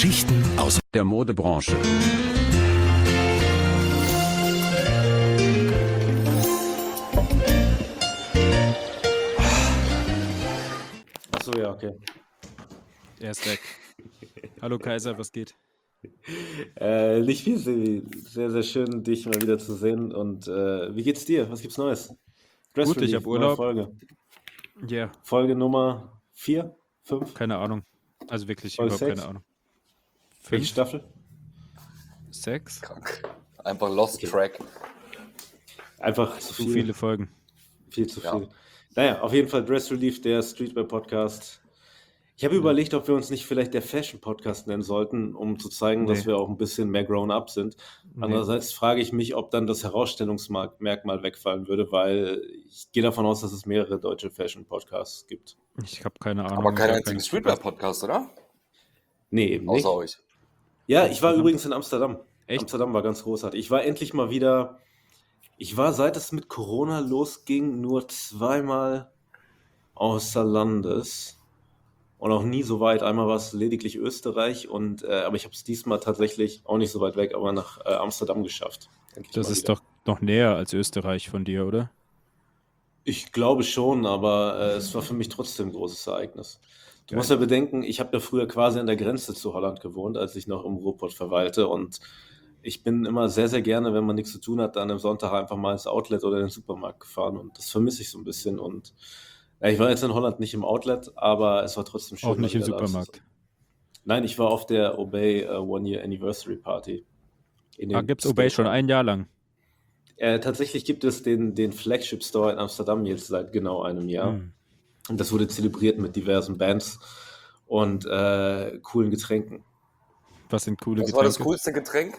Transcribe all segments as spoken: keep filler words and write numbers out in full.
Geschichten aus der Modebranche. Achso, ja, okay. Er ist weg. Hallo Kaiser, was geht? Äh, nicht viel, Sevi. Sehr, sehr schön, dich mal wieder zu sehen. Und äh, wie geht's dir? Was gibt's Neues? Dress Gut, ich Relief, habe neue Urlaub. Folge. Ja, yeah, Folge Nummer vier, fünf, keine Ahnung. Also wirklich Folge überhaupt sechs. keine Ahnung. Welche Fünf, Staffel? sechs, Krank. Einfach Lost Okay. Track. Einfach zu zu viel. viele Folgen. Viel zu Ja. viel. Naja, auf jeden Fall Dress Relief, der Streetwear-Podcast. Ich habe Ja. überlegt, ob wir uns nicht vielleicht der Fashion-Podcast nennen sollten, um zu zeigen, dass Nee. wir auch ein bisschen mehr grown-up sind. Nee. Andererseits frage ich mich, ob dann das Herausstellungsmerkmal wegfallen würde, weil ich gehe davon aus, dass es mehrere deutsche Fashion-Podcasts gibt. Ich habe keine Ahnung. Aber keinen ich hab einzigen keinen- Streetwear-Podcast, oder? Nee, eben nicht. Außer euch. Ja, ich war Amsterdam? übrigens in Amsterdam. Echt? Amsterdam war ganz großartig. Ich war endlich mal wieder, ich war seit es mit Corona losging, nur zweimal außer Landes und auch nie so weit. Einmal war es lediglich Österreich, und, äh, aber ich habe es diesmal tatsächlich auch nicht so weit weg, aber nach äh, Amsterdam geschafft. Endlich Das mal ist wieder. doch noch näher als Österreich von dir, oder? Ich glaube schon, aber äh, es war für mich trotzdem ein großes Ereignis. Du Geil. musst ja bedenken, ich habe ja früher quasi an der Grenze zu Holland gewohnt, als ich noch im Ruhrpott verweilte, und ich bin immer sehr, sehr gerne, wenn man nichts zu tun hat, dann am Sonntag einfach mal ins Outlet oder in den Supermarkt gefahren, und das vermisse ich so ein bisschen. Und ja, ich war jetzt in Holland nicht im Outlet, aber es war trotzdem schön, Auch mal nicht im wieder da zu sein. Supermarkt. Nein, ich war auf der Obey äh, One Year Anniversary Party. In Ah, den gibt's Obey schon Skatepark. ein Jahr lang? Äh, tatsächlich gibt es den, den Flagship Store in Amsterdam jetzt seit genau einem Jahr. Hm. Und das wurde zelebriert mit diversen Bands und äh, coolen Getränken. Was sind coole Was war das Getränke? coolste Getränk?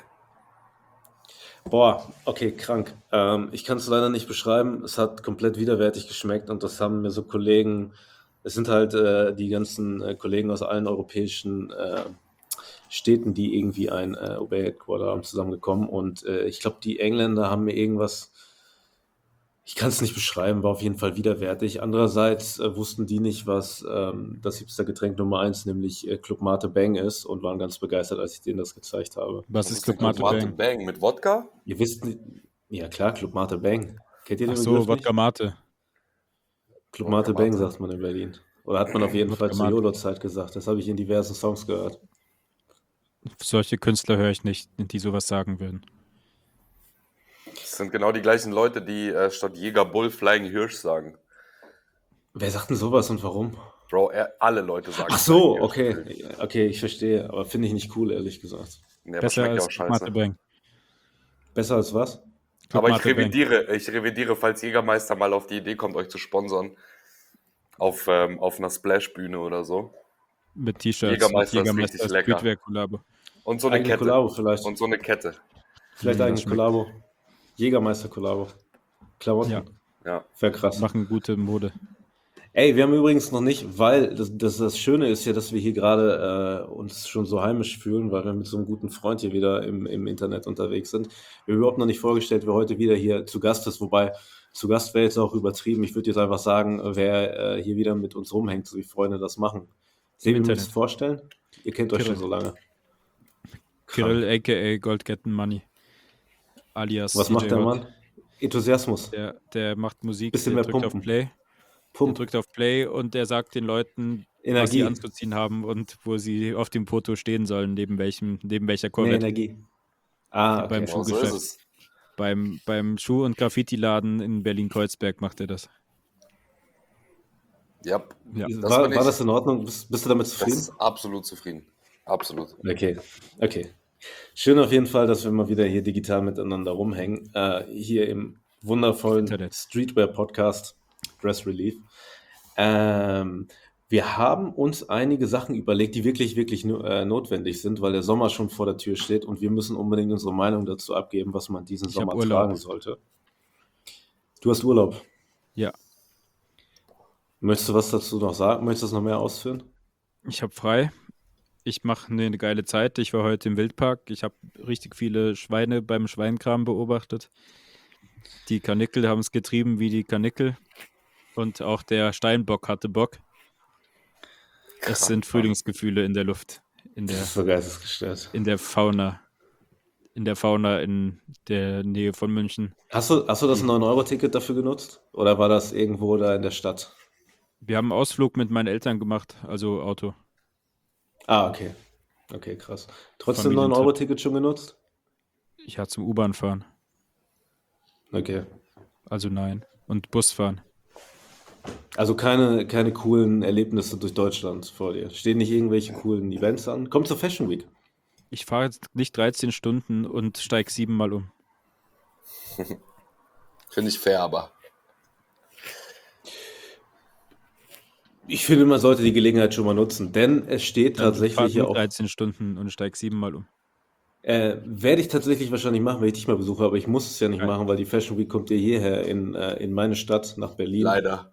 Boah, okay, krank. Ähm, ich kann es leider nicht beschreiben. Es hat komplett widerwärtig geschmeckt, und das haben mir so Kollegen, es sind halt äh, die ganzen äh, Kollegen aus allen europäischen äh, Städten, die irgendwie ein äh, Obey Headquarter haben, zusammengekommen, und äh, ich glaube, die Engländer haben mir irgendwas, ich kann es nicht beschreiben, war auf jeden Fall widerwärtig. Andererseits äh, wussten die nicht, was ähm, das Hipster-Getränk Nummer eins, nämlich äh, Club Mate Bang ist, und waren ganz begeistert, als ich denen das gezeigt habe. Was ist Club Mate Mate Bang? Bang mit Wodka? Ihr wisst nicht, ja klar, Club Mate Bang. Kennt ihr den Ach so, Begriff Wodka nicht? Mate. Club Wodka Mate Bang Mate. sagt man in Berlin. Oder hat man auf jeden Wodka Fall zur Mate. YOLO-Zeit gesagt. Das habe ich in diversen Songs gehört. Solche Künstler höre ich nicht, die sowas sagen würden. Das sind genau die gleichen Leute, die äh, statt Jäger Bull Flying Hirsch sagen. Wer sagt denn sowas und warum? Bro, er, alle Leute sagen Ach so, Flying Hirsch. okay. Okay, ich verstehe. Aber finde ich nicht cool, ehrlich gesagt. Nee, aber Besser schmeckt ja als auch Club Mate scheiße. Bang. Besser als was? Club Aber ich Mate Bang. revidiere, ich revidiere, falls Jägermeister mal auf die Idee kommt, euch zu sponsern. Auf, ähm, auf einer Splash-Bühne oder so. Mit T-Shirts. Mit Jägermeister ist Jägermeister richtig lecker. Streetwear-Kollabo. Und so eine Eigene Kette. Kollabo vielleicht. Und so eine Kette. Vielleicht Hm, eigene das schmeckt. Kollabo. Jägermeister-Kollabo. Klamotten. Ja, Ja. Wäre krass. machen gute Mode. Ey, wir haben übrigens noch nicht, weil das, das, das Schöne ist ja, dass wir hier gerade äh, uns schon so heimisch fühlen, weil wir mit so einem guten Freund hier wieder im, im Internet unterwegs sind. Wir haben überhaupt noch nicht vorgestellt, wer heute wieder hier zu Gast ist, wobei zu Gast wäre jetzt auch übertrieben. Ich würde jetzt einfach sagen, wer äh, hier wieder mit uns rumhängt, so wie Freunde das machen. Sebi, Internet. willst du vorstellen? Ihr kennt euch schon Kirill. so lange. Kirill, aka Goldketten Money. Alias Was D J macht der Hot. Mann? Enthusiasmus. Der, der macht Musik, Bisschen der mehr drückt auf pumpen. Play. Der Pump. drückt auf Play und der sagt den Leuten, was sie Energie. anzuziehen haben und wo sie auf dem Foto stehen sollen, neben welchem, neben welcher Mehr Corvette. Energie. Ah, Beim okay. Genau so ist Schuhgeschäft. es. Beim, beim Schuh- und Graffiti-Laden in Berlin-Kreuzberg macht er das. Ja, Ja. das War, bin war ich. das in Ordnung? Bist, bist du damit Das zufrieden? ist absolut zufrieden. Absolut. Okay, okay. Schön auf jeden Fall, dass wir mal wieder hier digital miteinander rumhängen. Äh, hier im wundervollen Internet. Streetwear-Podcast Dress Relief. Ähm, wir haben uns einige Sachen überlegt, die wirklich, wirklich no äh, notwendig sind, weil der Sommer schon vor der Tür steht, und wir müssen unbedingt unsere Meinung dazu abgeben, was man diesen Ich habe Sommer Urlaub. tragen sollte. Du hast Urlaub. Ja, Möchtest du was dazu noch sagen? Möchtest du das noch mehr ausführen? ich habe frei. Ich mache eine geile Zeit. Ich war heute im Wildpark. Ich habe richtig viele Schweine beim Schweinkram beobachtet. Die Karnickel haben es getrieben wie die Karnickel. Und auch der Steinbock hatte Bock. Es sind Frühlingsgefühle in der Luft. In Das der, ist so geistesgestört. in der Fauna. In der Fauna in der Nähe von München. Hast du, hast du das neun Euro Ticket dafür genutzt? Oder war das irgendwo da in der Stadt? Wir haben einen Ausflug mit meinen Eltern gemacht, also Auto. Ah, okay. Okay, krass. Trotzdem neun Familientrip. Euro Ticket schon genutzt? Ich hatte zum U-Bahn fahren, Okay. also nein. Und Bus fahren. Also keine, keine coolen Erlebnisse durch Deutschland vor dir. Stehen nicht irgendwelche coolen Events an? Komm zur Fashion Week. Ich fahre jetzt nicht dreizehn Stunden und steige siebenmal um. Finde ich fair, aber. Ich finde, man sollte die Gelegenheit schon mal nutzen, denn es steht Dann fahre tatsächlich ich hier nur auch. dreizehn Stunden und steige siebenmal um. Äh, werde ich tatsächlich wahrscheinlich machen, wenn ich dich mal besuche, aber ich muss es ja nicht Geil. machen, weil die Fashion Week kommt ja hierher in, äh, in meine Stadt, nach Berlin. Leider.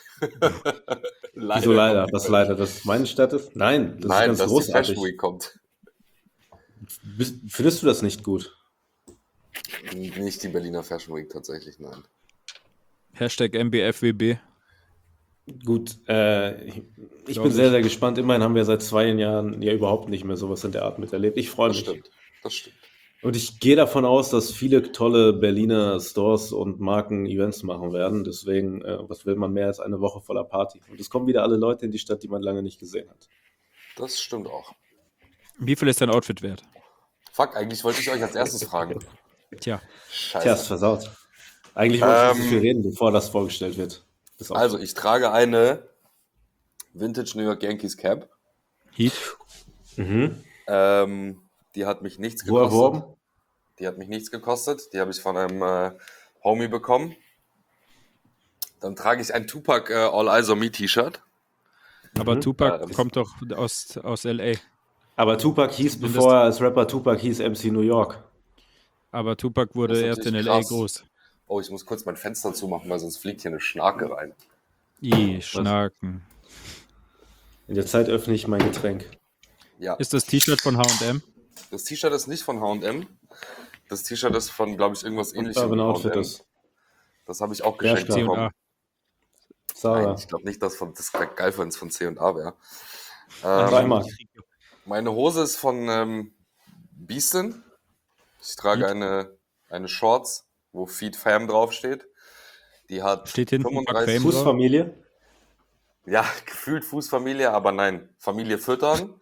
Wieso leider? kommt die Was Fashion leider? Week. Dass es meine Stadt ist? Nein, das Nein, ist ganz dass die großartig. Fashion Week kommt. Bist, findest du das nicht gut? Nicht die Berliner Fashion Week tatsächlich, nein. Hashtag M B F W B. Gut, äh, ich, ich Glaub bin sehr, ich. sehr gespannt. Immerhin haben wir seit zwei Jahren ja überhaupt nicht mehr sowas in der Art miterlebt. Ich freue Das mich. stimmt. Das stimmt. Und ich gehe davon aus, dass viele tolle Berliner Stores und Marken Events machen werden. Deswegen, äh, was will man mehr als eine Woche voller Party? Und es kommen wieder alle Leute in die Stadt, die man lange nicht gesehen hat. Das stimmt auch. Wie viel ist dein Outfit wert? Fuck, eigentlich wollte ich euch als erstes fragen. Tja, Tja, ist Scheiße. versaut. Eigentlich wollte ich nicht so viel Ähm, reden, bevor das vorgestellt wird. Das Outfit. Also, ich trage eine Vintage New York Yankees Cap. Heat. Mhm. Ähm, die hat mich nichts Wo gekostet. erworben? Die hat mich nichts gekostet. Die habe ich von einem äh, Homie bekommen. Dann trage ich ein Tupac äh, All Eyes on Me T-Shirt. Aber Mhm. Tupac Ja, das- kommt doch aus, aus L A. Aber Tupac hieß, Zumindest- bevor er als Rapper Tupac hieß, M C New York. Aber Tupac wurde Das ist erst in natürlich L A krass. groß. Oh, ich muss kurz mein Fenster zumachen, weil sonst fliegt hier eine Schnarke rein. I, Schnaken. In der Zeit öffne ich mein Getränk. Ja, Ist das T-Shirt von H und M? das T-Shirt ist nicht von H und M. Das T-Shirt ist von, glaube ich, irgendwas Und ähnlichem Urban wie Outfit H und M. ist. Das habe ich auch Ja, geschenkt klar. C und A. bekommen. Nein, Sarah. ich glaube nicht, dass von, das wäre geil, wenn es von C und A wäre. Sag Ähm, mal. meine Hose ist von ähm, Beastin. Ich trage Feed. eine, eine Shorts, wo Feed Fam draufsteht. Die hat Steht hinten Fuck fünfunddreißig Fame drauf? Fußfamilie? Ja, gefühlt Fußfamilie, aber nein, Familie füttern.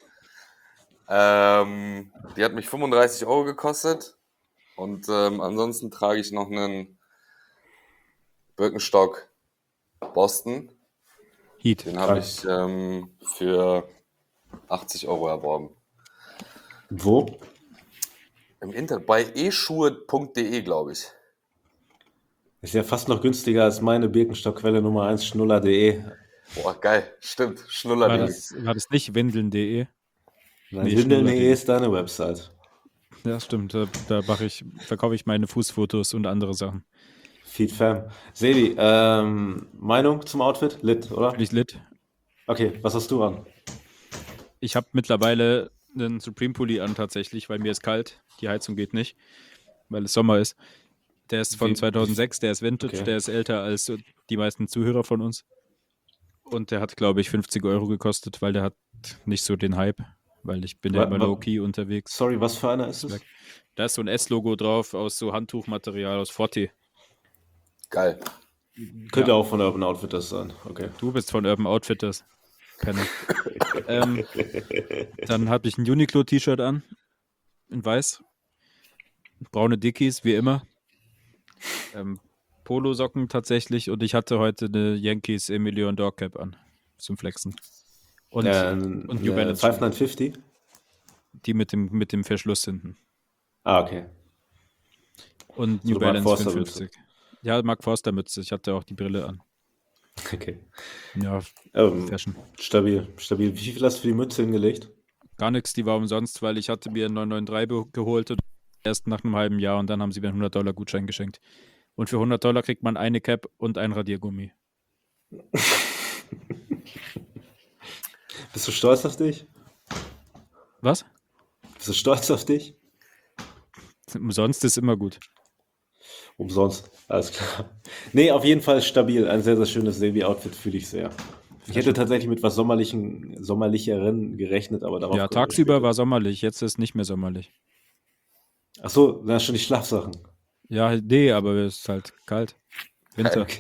Ähm, die hat mich fünfunddreißig Euro gekostet. Und ähm, ansonsten trage ich noch einen Birkenstock Boston. Heat. Den habe Geil. ich ähm, für achtzig Euro erworben. Wo? Im Internet, bei e schuhe punkt de, glaube ich. Ist ja fast noch günstiger als meine Birkenstock-Quelle Nummer eins, schnuller punkt de. Boah, geil, stimmt, War Schnuller.de. das, war das nicht windeln punkt de? Nein, Nee, windeln punkt de schnuller.de. ist deine Website. Ja, stimmt. Da, da mache ich, verkaufe ich meine Fußfotos und andere Sachen. Feed Fam. Sebi, ähm, Meinung zum Outfit? Lit, oder? Finde ich lit. Okay, was hast du an? Ich habe mittlerweile einen Supreme-Pulli an tatsächlich, weil mir ist kalt. Die Heizung geht nicht, weil es Sommer ist. Der ist von Wie- zweitausendsechs, der ist Vintage, Okay. der ist älter als so die meisten Zuhörer von uns. Und der hat, glaube ich, fünfzig Euro gekostet, weil der hat nicht so den Hype, weil ich bin ja Wa- immer wa- low-key unterwegs. Sorry, was für einer ist es? Weg. Da ist so ein S-Logo drauf aus so Handtuchmaterial aus Forte. Geil. Könnte Ja. auch von Urban Outfitters sein. Okay. Du bist von Urban Outfitters. Penner. ähm, dann habe ich ein Uniqlo-T-Shirt an, in weiß. Braune Dickies, wie immer. Ähm, Polosocken tatsächlich. Und ich hatte heute eine Yankees Emilio Dog Cap an. Zum Flexen. Und äh, und New äh, Balance. fünfneun fünfzig? die mit dem, mit dem Verschluss hinten. Ah, okay. Und So New eine Mark Balance Forster fünfundfünfzig. Ja, Mark Forster Mütze. Ich hatte auch die Brille an. Okay. Ja, Ähm, Fashion. stabil, stabil. Wie viel hast du für die Mütze hingelegt? Gar nichts, die war umsonst, weil ich hatte mir einen neun neun drei be- geholt und erst nach einem halben Jahr und dann haben sie mir einen hundert Dollar Gutschein geschenkt. Und für hundert Dollar kriegt man eine Cap und ein Radiergummi. Bist du stolz auf dich? Was? Bist du stolz auf dich? Umsonst ist immer gut. Umsonst. Alles klar. Nee, auf jeden Fall stabil. Ein sehr, sehr schönes Sebi-Outfit fühle ich sehr. Ich hätte tatsächlich mit was sommerlichen, sommerlicheren gerechnet, aber darauf Ja, kommen wir tagsüber später. war sommerlich, jetzt ist nicht mehr sommerlich. Ach so, das sind schon die Schlafsachen. Ja, halt, nee, aber es ist halt kalt. Winter, Okay.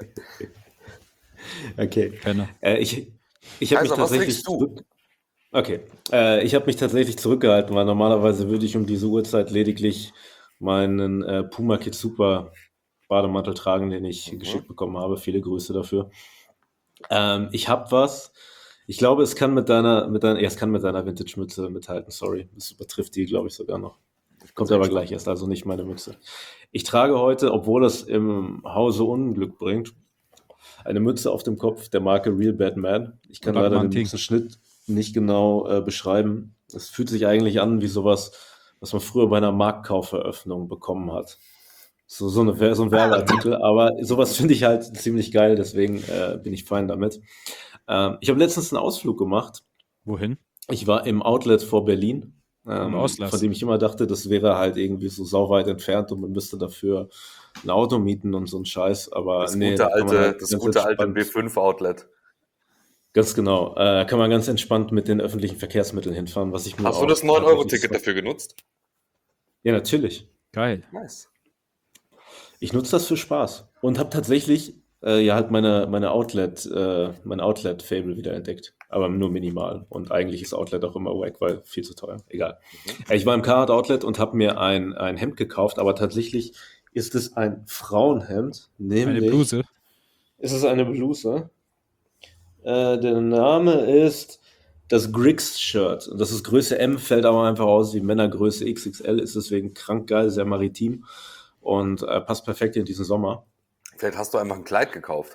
Okay. Penner. Äh, ich ich habe mich Kaiser, was tatsächlich trinkst du? zurück. Okay. Äh, ich habe mich tatsächlich zurückgehalten, weil normalerweise würde ich um diese Uhrzeit lediglich meinen äh, Puma Kitsupa Bademantel tragen, den ich Mhm. geschickt bekommen habe. Viele Grüße dafür. Ähm, ich habe was. Ich glaube, es kann mit deiner, mit deiner, ja, es kann mit deiner Vintage-Mütze mithalten. Sorry, das übertrifft die, glaube ich, sogar noch. Ich bin Kommt sehr aber gespannt. gleich erst, also nicht meine Mütze. Ich trage heute, obwohl es im Hause Unglück bringt, eine Mütze auf dem Kopf der Marke Real Bad Man. Ich kann leider den Batman-Ting. Mützenschnitt nicht genau äh, beschreiben. Es fühlt sich eigentlich an wie sowas, was man früher bei einer Marktkauferöffnung bekommen hat. So, so, eine, Wer- so ein Werbeartikel, aber sowas finde ich halt ziemlich geil, deswegen äh, bin ich fein damit. Ähm, ich habe letztens einen Ausflug gemacht. Wohin? Ich war im Outlet vor Berlin, Im ähm, von Auslass. dem ich immer dachte, das wäre halt irgendwie so sauweit entfernt und man müsste dafür ein Auto mieten und so ein Scheiß. Aber Das nee, gute da kann man alte, halt das ganz gute alte entspannt, B fünf Outlet. ganz genau, äh, kann man ganz entspannt mit den öffentlichen Verkehrsmitteln hinfahren, was ich mir Hast du auch das neun Euro tatsächlich Ticket so. dafür genutzt? Ja, natürlich. Geil. Nice. Ich nutze das für Spaß und habe tatsächlich äh, ja halt meine, meine Outlet, äh, mein Outlet-Fable wieder entdeckt. Aber nur minimal. Und eigentlich ist Outlet auch immer wack, weil viel zu teuer. Egal. Mhm. Äh, Ich war im Carhartt Outlet und habe mir ein, ein Hemd gekauft, aber tatsächlich ist es ein Frauenhemd, Eine nämlich Bluse. ist es eine Bluse. Äh, der Name ist das Griggs-Shirt. Und das ist Größe M, fällt aber einfach aus wie Männergröße X X L, ist deswegen krank geil, sehr maritim und äh, passt perfekt in diesen Sommer. Vielleicht hast du einfach ein Kleid gekauft.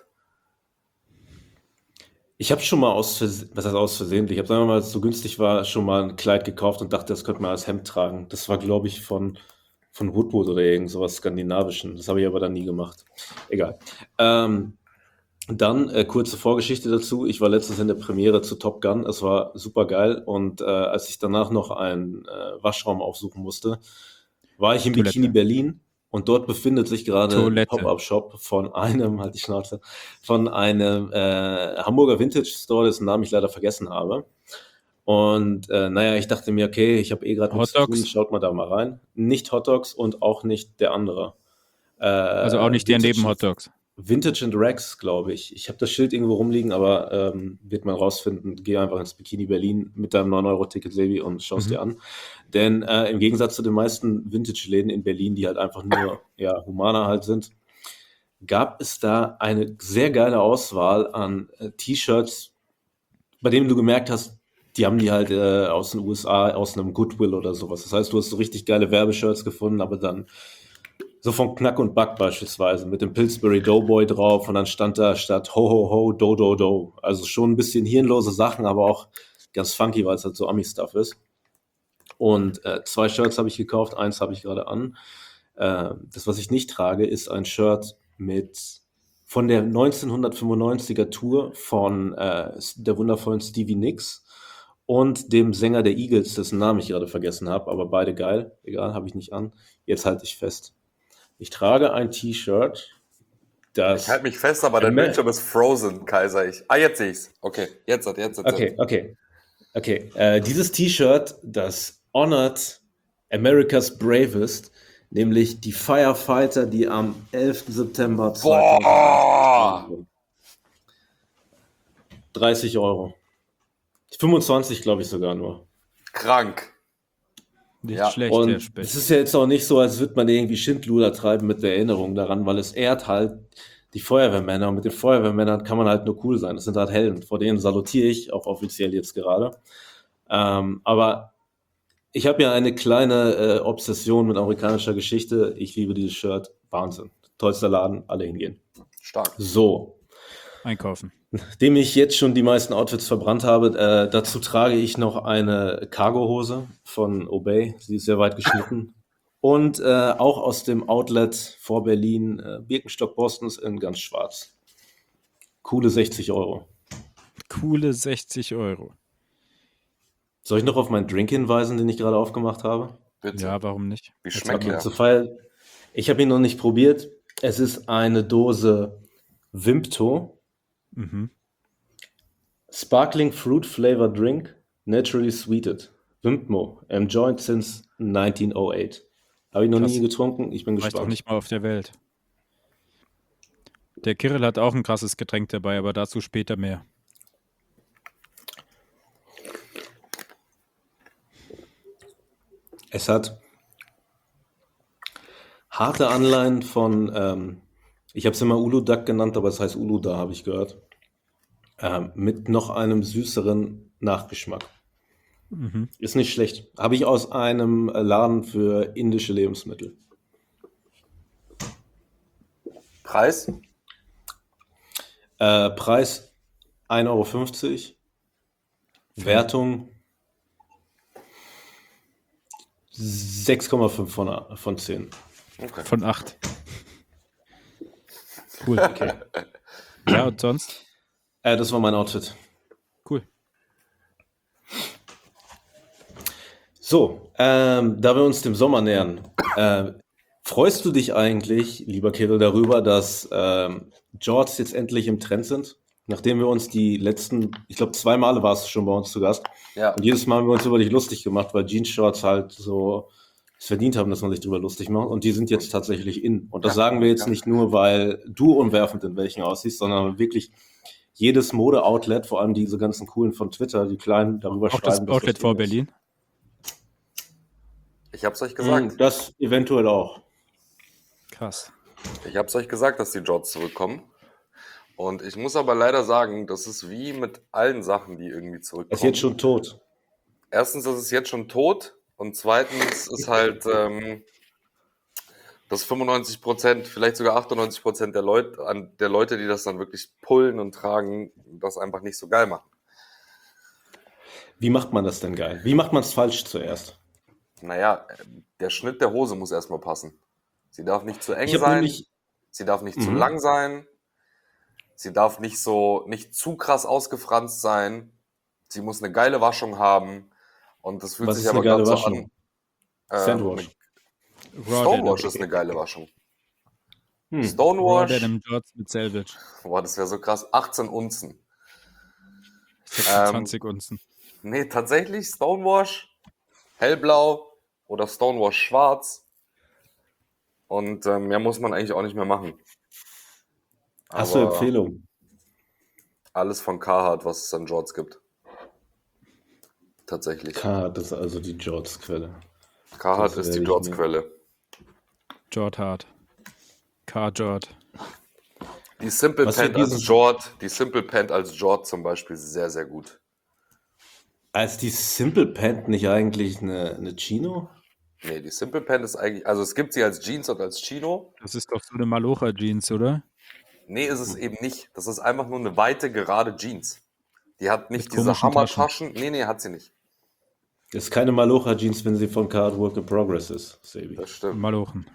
Ich habe schon mal aus Versehen, was heißt aus Versehen, ich habe, sagen wir mal, als es so günstig war, schon mal ein Kleid gekauft und dachte, das könnte man als Hemd tragen. Das war, glaube ich, von, von Woodwood oder irgend sowas Skandinavischen. Das habe ich aber dann nie gemacht. Egal. Ähm, dann äh, kurze Vorgeschichte dazu. Ich war letztens in der Premiere zu Top Gun. Es war super geil. Und äh, als ich danach noch einen äh, Waschraum aufsuchen musste, war ich in Toilette. Bikini Berlin. Und dort befindet sich gerade ein Toilette. Pop-Up-Shop von einem, halt die Schnauze, von einem äh, Hamburger Vintage-Store, dessen Namen ich leider vergessen habe. Und äh, naja, ich dachte mir, okay, ich habe eh gerade nichts zu Hotdogs? tun, schaut mal da mal rein. Nicht Hotdogs und auch nicht der andere. Äh, Also auch nicht der Vintage- neben Hotdogs. Vintage and Rex, glaube ich. Ich habe das Schild irgendwo rumliegen, aber ähm, wird man rausfinden. Geh einfach ins Bikini Berlin mit deinem neun Euro Ticket, Sebi, und schau es Mhm. dir an. Denn äh, im Gegensatz zu den meisten Vintage-Läden in Berlin, die halt einfach nur ja, humaner halt sind, gab es da eine sehr geile Auswahl an äh, T-Shirts, bei denen du gemerkt hast, die haben die halt äh, aus den U S A, aus einem Goodwill oder sowas. Das heißt, du hast so richtig geile Werbeshirts gefunden, aber dann so von Knack und Back beispielsweise mit dem Pillsbury Doughboy drauf und dann stand da statt Ho Ho Ho Do Do Do. Also schon ein bisschen hirnlose Sachen, aber auch ganz funky, weil es halt so Ami-Stuff ist. Und äh, zwei Shirts habe ich gekauft, eins habe ich gerade an. Äh, das, was ich nicht trage, ist ein Shirt mit von der neunzehnhundertfünfundneunziger Tour von äh, der wundervollen Stevie Nicks und dem Sänger der Eagles, dessen Namen ich gerade vergessen habe, aber beide geil. Egal, habe ich nicht an. Jetzt halte ich fest. Ich trage ein T-Shirt, das. Ich halte mich fest, aber dein Amer- Bildschirm ist frozen, Kaiser. Ich. Ah, jetzt sehe ich's. Okay, jetzt hat, jetzt hat. Okay, okay. Okay. Äh, dieses T-Shirt, das honort America's Bravest, nämlich die Firefighter, die am elften September Boah! dreißig Euro. fünfundzwanzig, glaube ich sogar nur. Krank. Nicht Ja, schlecht, der Und Specht. es ist ja jetzt auch nicht so, als würde man irgendwie Schindluder treiben mit der Erinnerung daran, weil es ehrt halt die Feuerwehrmänner. Und mit den Feuerwehrmännern kann man halt nur cool sein. Das sind halt Helden. Vor denen salutiere ich auch offiziell jetzt gerade. Ähm, aber ich habe ja eine kleine äh, Obsession mit amerikanischer Geschichte. Ich liebe dieses Shirt. Wahnsinn. Tollster Laden, alle hingehen. Stark. So. Einkaufen. Nachdem ich jetzt schon die meisten Outfits verbrannt habe, äh, dazu trage ich noch eine Cargohose von Obey. Sie ist sehr weit geschnitten. Und äh, auch aus dem Outlet vor Berlin, äh, Birkenstock Bostons in ganz schwarz. Coole sechzig Euro. Coole sechzig Euro. Soll ich noch auf meinen Drink hinweisen, den ich gerade aufgemacht habe? Bitte. Ja, warum nicht? Wie Erzähl schmeckt mal. der? Zu feiern. Ich habe ihn noch nicht probiert. Es ist eine Dose Wimpto. Mhm. Sparkling Fruit Flavor Drink, naturally sweetened. Wimpmo, enjoyed since nineteen oh eight. Habe ich noch Krass. nie getrunken, ich bin War ich doch gespannt. nicht mal auf der Welt. Der Kirill hat auch ein krasses Getränk dabei, aber dazu später mehr. Es hat harte Anleihen von, ähm, ich habe es immer Uludag genannt, aber es heißt Uluda, habe ich gehört. Ähm, mit noch einem süßeren Nachgeschmack. Mhm. Ist nicht schlecht. Habe ich aus einem äh, Laden für indische Lebensmittel. Preis? Äh, Preis ein Euro fünfzig. Wertung sechs Komma fünf von, a- von zehn. Okay. Von acht. Cool. Okay. Ja, und sonst? Äh, das war mein Outfit. Cool. So, ähm, da wir uns dem Sommer nähern, äh, freust du dich eigentlich, lieber Kirill, darüber, dass ähm, Jorts jetzt endlich im Trend sind? Nachdem wir uns die letzten, ich glaube, zwei Male warst du schon bei uns zu Gast. Ja. Und jedes Mal haben wir uns über dich lustig gemacht, weil Jeans-Shorts halt so es verdient haben, dass man sich darüber lustig macht. Und die sind jetzt tatsächlich in. Und das Ja, sagen wir jetzt ja. nicht nur, weil du unwerfend in welchen aussiehst, sondern wirklich jedes Mode-Outlet, vor allem diese ganzen coolen von Twitter, die kleinen, darüber Auch das schreiben. dass Outlet das vor in ist. Berlin. Ich hab's euch gesagt. Hm, Das eventuell auch. Krass. Ich hab's euch gesagt, dass die Jorts zurückkommen. Und ich muss aber leider sagen, das ist wie mit allen Sachen, die irgendwie Er zurückkommen. ist jetzt schon tot. Erstens ist es jetzt schon tot und zweitens ist halt, ähm, dass fünfundneunzig Prozent, vielleicht sogar achtundneunzig Prozent der Leute, an der Leute, die das dann wirklich pullen und tragen, das einfach nicht so geil machen. Wie macht man das denn geil? Wie macht man es falsch zuerst? Naja, der Schnitt der Hose muss erstmal passen. Sie darf nicht zu eng Ich habe sein, nämlich, sie darf nicht zu Mhm. lang sein, sie darf nicht so, nicht zu krass ausgefranst sein, sie muss eine geile Waschung haben und das fühlt was sich ist aber eine geile gerade so Waschung? an. Ähm, Sandwash. Raw Stonewash Denim. ist eine geile Waschung. Hm. Raw Stonewash, Denim Shorts mit Selvage. boah, das wäre so krass, achtzehn Unzen. sechsundzwanzig Unzen. Nee, tatsächlich Stonewash, hellblau oder Stonewash schwarz. Und ähm, mehr muss man eigentlich auch nicht mehr machen. Hast du Aber Empfehlungen? alles von Carhartt, was es an Jorts gibt. Tatsächlich. K, das ist also die Jorts-Quelle. Carhartt Das ist die werde ich Jorts-Quelle. Jord Hard. Car Jord. Die Simple Was Pant für als diesen- Jord, die Simple Pant als Jord zum Beispiel sehr, sehr gut. Als die Simple Pant nicht eigentlich eine, eine Chino? Nee, die Simple Pant ist eigentlich, also es gibt sie als Jeans und als Chino. Das ist doch so eine Malocha-Jeans, oder? Nee, ist es eben nicht. Das ist einfach nur eine weite, gerade Jeans. Die hat nicht Mit diese komischen Hammertaschen. Nee, nee, hat sie nicht. Das ist keine Malocha-Jeans, wenn sie von Card Work in Progress ist, Sebi. Das stimmt. Malochen.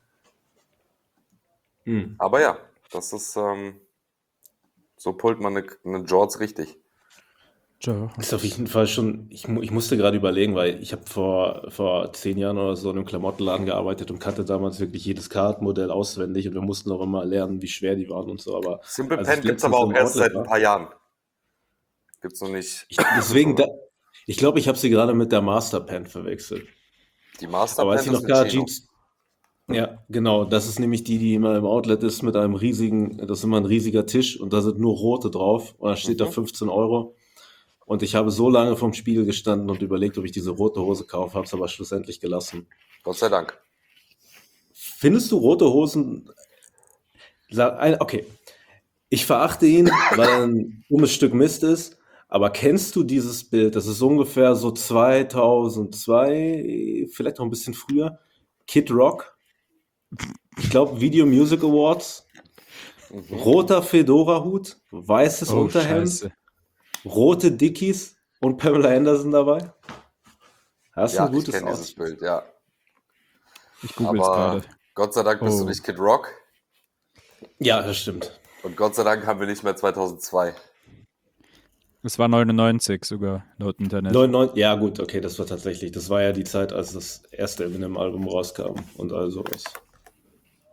Hm. Aber ja, das ist, ähm, so pullt man eine, eine Jorts richtig. Joe. Ist auf jeden Fall schon, ich, mu- ich musste gerade überlegen, weil ich habe vor, vor zehn Jahren oder so in einem Klamottenladen gearbeitet und kannte damals wirklich jedes Card-Modell auswendig und wir mussten auch immer lernen, wie schwer die waren und so, aber Simple als ich Pant gibt es letztens aber auch im erst Outlet seit ein war- paar Jahren. Gibt es noch nicht. ich, deswegen, da, ich glaube, ich habe sie gerade mit der Master Pant verwechselt. Die Master Aber als Pant ich ist noch eine Card Chino. Jeans, ja, genau, das ist nämlich die, die immer im Outlet ist mit einem riesigen, das ist immer ein riesiger Tisch und da sind nur rote drauf und da steht da Mhm. fünfzehn Euro. Und ich habe so lange vorm Spiegel gestanden und überlegt, ob ich diese rote Hose kaufe, habe es aber schlussendlich gelassen. Gott sei Dank. Findest du rote Hosen? Sag- ein- Okay, ich verachte ihn, weil er ein dummes Stück Mist ist. Aber kennst du dieses Bild? Das ist ungefähr so zweitausendzwei, vielleicht noch ein bisschen früher. Kid Rock. Ich glaube, Video Music Awards. Mhm. Roter Fedora-Hut, weißes Oh, Unterhemd, scheiße. rote Dickies und Pamela Anderson dabei. Hast du Ja, ein ich gutes kenne dieses Outfit? Bild, ja. Ich google es Aber gerade. Gott sei Dank bist du Oh. nicht Kid Rock. Ja, das stimmt. Und Gott sei Dank haben wir nicht mehr zweitausendzwei. Es war neunundneunzig sogar, laut Internet. neunundneunzig, ja gut, okay, das war tatsächlich, das war ja die Zeit, als das erste Eminem-Album rauskam und all sowas.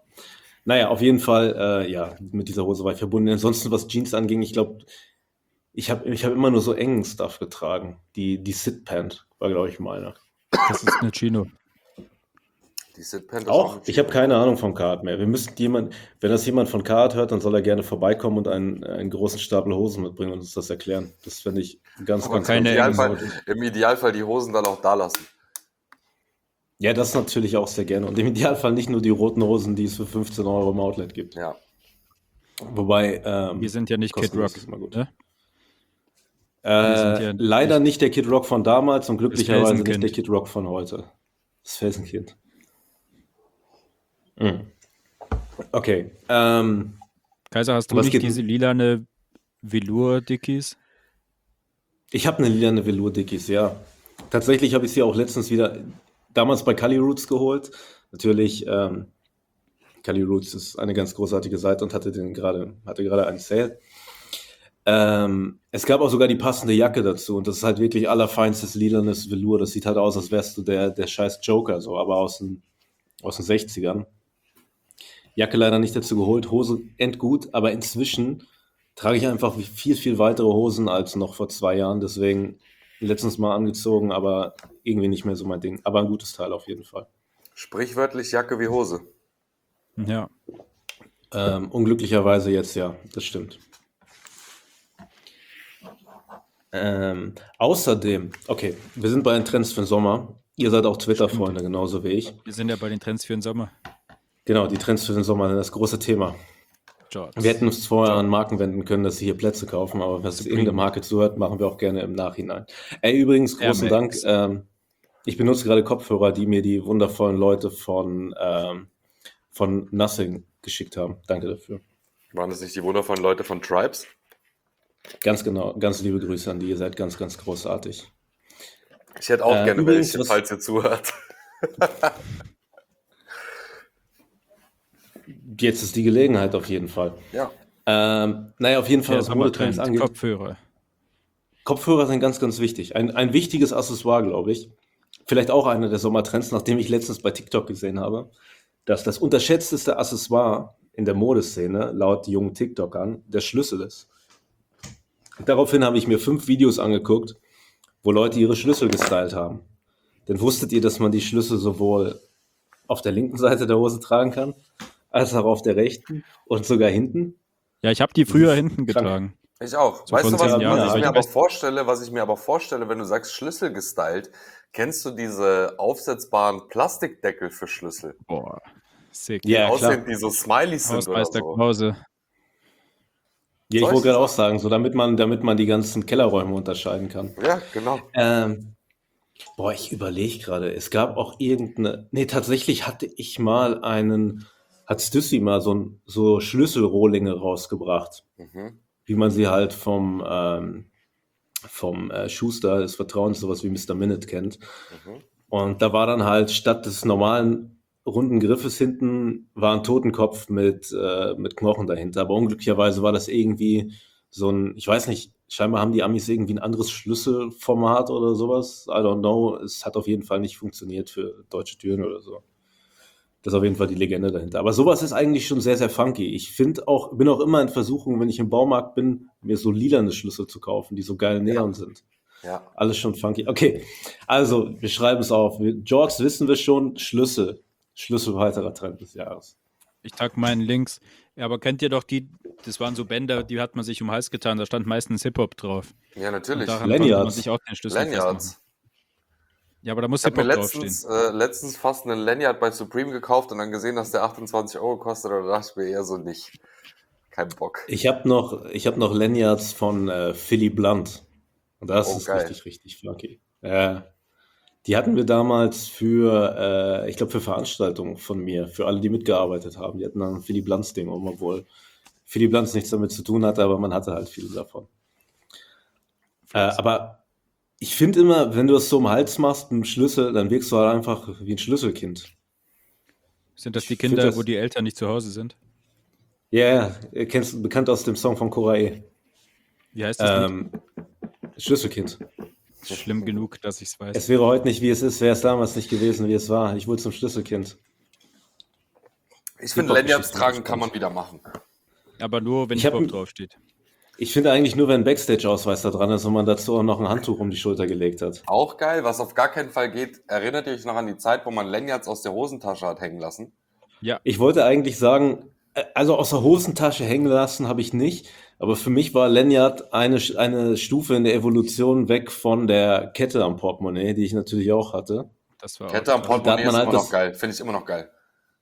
Naja, auf jeden Fall, äh, ja, mit dieser Hose war ich verbunden. Ansonsten, was Jeans anging, ich glaube, Ich habe ich hab immer nur so engen Stuff getragen. Die, die Sit-Pant war, glaube ich, meine. Das ist eine Chino. Die Sitpant ist Auch, ein ich habe Chino. keine Ahnung vom Card mehr. Wir müssten jemand, wenn das jemand von Card hört, dann soll er gerne vorbeikommen und einen, einen großen Stapel Hosen mitbringen und uns das erklären. Das finde ich ganz, Aber ganz, im keine ganz engen Idealfall, im Idealfall die Hosen dann auch da lassen. Ja, das natürlich auch sehr gerne. Und im Idealfall nicht nur die roten Hosen, die es für fünfzehn Euro im Outlet gibt. Ja. Wobei, ähm, Wir sind ja nicht Kid kostenlos Rock. ist immer gut. Ne? Äh, sind ja leider nicht der Kid Rock von damals und glücklicherweise nicht Felsenkind. der Kid Rock von heute. Das Felsenkind. Mhm. Okay. Ähm, Kaiser, hast du Was nicht geht- diese lilane Velour-Dickies? ich habe eine lilane Velour-Dickies, ja. Tatsächlich habe ich sie auch letztens wieder damals bei Cali Roots geholt. Natürlich, ähm, Cali Roots ist eine ganz großartige Seite und hatte den gerade, hatte gerade einen Sale. Ähm, es gab auch sogar die passende Jacke dazu und das ist halt wirklich allerfeinstes lilanes Velour. Das sieht halt aus, als wärst du der, der scheiß Joker, so, aber aus den, aus den sechzigern. Jacke leider nicht dazu geholt, Hose endgut, aber inzwischen trage ich einfach viel, viel weitere Hosen als noch vor zwei Jahren. Deswegen letztens mal angezogen, aber irgendwie nicht mehr so mein Ding. Aber ein gutes Teil auf jeden Fall. Sprichwörtlich Jacke wie Hose. Ja. Ähm, unglücklicherweise jetzt, ja, das stimmt. Ähm, außerdem, okay, wir sind bei den Trends für den Sommer. Ihr seid auch Twitter-Freunde, genauso wie ich. Wir sind ja bei den Trends für den Sommer. Genau, die Trends für den Sommer sind das große Thema. Shorts. Wir hätten uns vorher an Marken wenden können, dass sie hier Plätze kaufen, aber wenn es Supreme. irgendeine Marke zuhört, machen wir auch gerne im Nachhinein. Ey, übrigens, Air großen Dank. Max. Ähm, ich benutze gerade Kopfhörer, die mir die wundervollen Leute von, ähm, von Nothing geschickt haben. Danke dafür. Waren das nicht die wundervollen Leute von Tribes? Ganz genau, ganz liebe Grüße an die. Ihr seid ganz, ganz großartig. Ich hätte auch Äh, gerne übrigens, welche, was- falls ihr zuhört. Jetzt ist die Gelegenheit auf jeden Fall. Ja. Ähm, naja, auf jeden Fall, Der was Modetrends Sommertrend, angeht. Kopfhörer. Kopfhörer sind ganz, ganz wichtig. Ein, ein wichtiges Accessoire, glaube ich. Vielleicht auch einer der Sommertrends, nachdem ich letztens bei TikTok gesehen habe, dass das unterschätzteste Accessoire in der Modeszene, laut jungen TikTokern, der Schlüssel ist. Daraufhin habe ich mir fünf Videos angeguckt, wo Leute ihre Schlüssel gestylt haben. Denn wusstet ihr, dass man die Schlüssel sowohl auf der linken Seite der Hose tragen kann, als auch auf der rechten und sogar hinten? Ja, ich habe die früher ist hinten krank. getragen. Ich auch. So weißt von du, was, zehn Jahren, was aber ich mir ich aber weiß- vorstelle, was ich mir aber vorstelle, wenn du sagst Schlüssel gestylt, kennst du diese aufsetzbaren Plastikdeckel für Schlüssel? Boah, sick. Ja, Aussehen, klar. die so Smileys sind oder Hausmeister so. Krause. Ja, ich Solche wollte gerade auch Sachen. sagen, so damit man, damit man die ganzen Kellerräume unterscheiden kann. Ja, genau. Ähm, boah, ich überlege gerade. Es gab auch irgendeine. Nee, tatsächlich hatte ich mal einen. Hat Stüssi mal so, ein- so Schlüsselrohlinge rausgebracht, Mhm. wie man sie halt vom, ähm, vom äh, Schuster des Vertrauens, sowas wie Mister Minute kennt. Mhm. Und da war dann halt statt des normalen runden Griffes hinten war ein Totenkopf mit, äh, mit Knochen dahinter. Aber unglücklicherweise war das irgendwie so ein, ich weiß nicht, scheinbar haben die Amis irgendwie ein anderes Schlüsselformat oder sowas. I don't know. Es hat auf jeden Fall nicht funktioniert für deutsche Türen oder so. Das ist auf jeden Fall die Legende dahinter. Aber sowas ist eigentlich schon sehr, sehr funky. Ich finde auch, bin auch immer in Versuchung, wenn ich im Baumarkt bin, mir so lilane Schlüssel zu kaufen, die so geil neon sind. Ja. Alles schon funky. Okay, also wir schreiben es auf. Wir- Jorts wissen wir schon, Schlüssel. Schlüssel weiterer Trend des Jahres. Ich trage meinen links. Ja, aber kennt ihr doch die, das waren so Bänder, die hat man sich um den Hals getan, da stand meistens Hip-Hop drauf. Ja, Und natürlich. daran konnte man Lanyards. sich auch den Schlüssel festmachen. Lanyards. Ja, aber da muss Ich habe mir Hip-Hop draufstehen. letztens, äh, letztens fast einen Lanyard bei Supreme gekauft und dann gesehen, dass der achtundzwanzig Euro kostet. Und da dachte ich mir eher so nicht. Kein Bock. Ich habe noch, ich hab noch Lanyards von äh, Philly Blunt. Und das Oh, ist geil. richtig, richtig funky. Äh, die hatten wir damals für, äh, ich glaube, für Veranstaltungen von mir, für alle, die mitgearbeitet haben. Die hatten dann ein Philly Blunts Ding, um, obwohl Philly Blunts nichts damit zu tun hatte, aber man hatte halt viel davon. Äh, aber ich finde immer, wenn du es so im Hals machst, mit dem Schlüssel, dann wirkst du halt einfach wie ein Schlüsselkind. Sind das ich die find Kinder, das- wo die Eltern nicht zu Hause sind? Ja, yeah, kennst du bekannt aus dem Song von Korae. Wie heißt das Lied? Ähm, Schlüsselkind. Schlimm genug, dass ich es weiß. Es wäre heute nicht, wie es ist, wäre es damals nicht gewesen, wie es war. Ich wurde zum Schlüsselkind. Ich finde, Hip-Hop-Geschichten Lanyards tragen sind kann man spannend. wieder machen. Aber nur, wenn Ich hab Hip-Hop ein- draufsteht. Ich finde eigentlich nur, wenn ein Backstage-Ausweis da dran ist und man dazu auch noch ein Handtuch um die Schulter gelegt hat. Auch geil, was auf gar keinen Fall geht. Erinnert ihr euch noch an die Zeit, wo man Lanyards aus der Hosentasche hat hängen lassen? Ja, Ich wollte eigentlich sagen, äh, also aus der Hosentasche hängen lassen habe ich nicht, aber für mich war Lanyard eine, eine Stufe in der Evolution weg von der Kette am Portemonnaie, die ich natürlich auch hatte. das war Kette auch am krass. Portemonnaie Da hat ist man halt immer noch das- geil. Finde ich immer noch geil.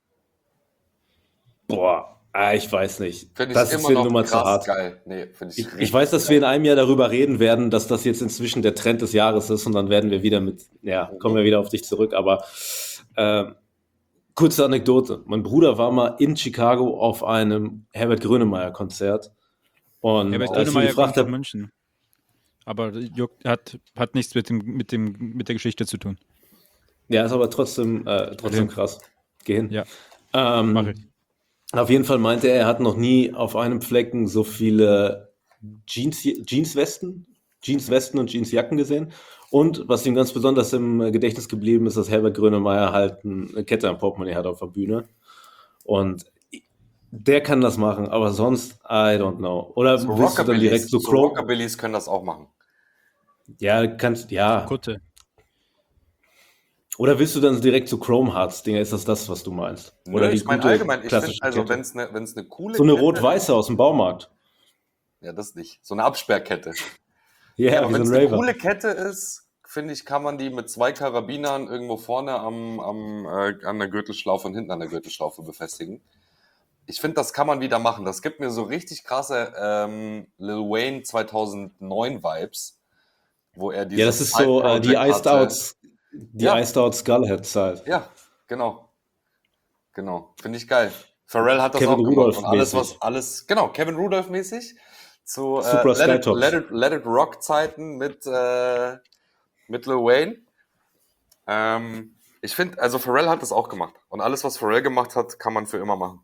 Boah, ah, ich weiß nicht. Finde ich Das ist immer für die noch Nummer zu krass hart. geil. Nee, finde ich Ich, richtig ich weiß, dass geil. wir in einem Jahr darüber reden werden, dass das jetzt inzwischen der Trend des Jahres ist und dann werden wir wieder mit, ja, kommen wir wieder auf dich zurück, aber ähm, kurze Anekdote. Mein Bruder war mal in Chicago auf einem Herbert Grönemeyer-Konzert und Herbert als ich ihn Grönemeyer gefragt kommt aus habe, München. Aber juckt, hat, hat nichts mit, dem, mit, dem, mit der Geschichte zu tun. ja, ist aber trotzdem, äh, trotzdem Ja. krass. Geh hin. Ja, mach Ähm, ich. auf jeden Fall meinte er, er hat noch nie auf einem Flecken so viele Jeans, Jeanswesten, Jeanswesten und Jeansjacken gesehen. Und was ihm ganz besonders im Gedächtnis geblieben ist, dass Herbert Grönemeyer halt eine Kette am Portemonnaie hat auf der Bühne. Und der kann das machen, aber sonst, I don't know. Oder So willst du dann direkt Rockabillys, so so Chrome? Rockabillys können das auch machen. Ja, kannst, ja. Kutte. Oder willst du dann direkt zu Chrome Hearts Dinger? Ist das das, was du meinst? Oder Nö, die ich meine gute, allgemein, ich finde, klassische also Kette? wenn es eine wenn's eine coole So eine Kette rot-weiße aus dem Baumarkt. Ja, das nicht. So eine Absperrkette. Ja, Ja, aber wie wenn es so ein eine Raver. coole Kette ist, finde ich, kann man die mit zwei Karabinern irgendwo vorne am, am, äh, an der Gürtelschlaufe und hinten an der Gürtelschlaufe befestigen. Ich finde, das kann man wieder machen. Das gibt mir so richtig krasse ähm, Lil Wayne zweitausendneun Vibes, wo er diese Ja, das ist so äh, die Side-Project Iced hatte. Out, die Ja. Iced Out Skullhead Zeit. Ja, genau. Genau. Finde ich geil. Pharrell hat das Kevin auch gemacht. Rudolph Und alles, mäßig. was alles, genau, Kevin Rudolph mäßig. Zu äh, Super Let, it, Skytops. Let, it, Let It Rock Zeiten mit, äh, mit Lil Wayne. Ähm, ich finde, also Pharrell hat das auch gemacht. Und alles, was Pharrell gemacht hat, kann man für immer machen.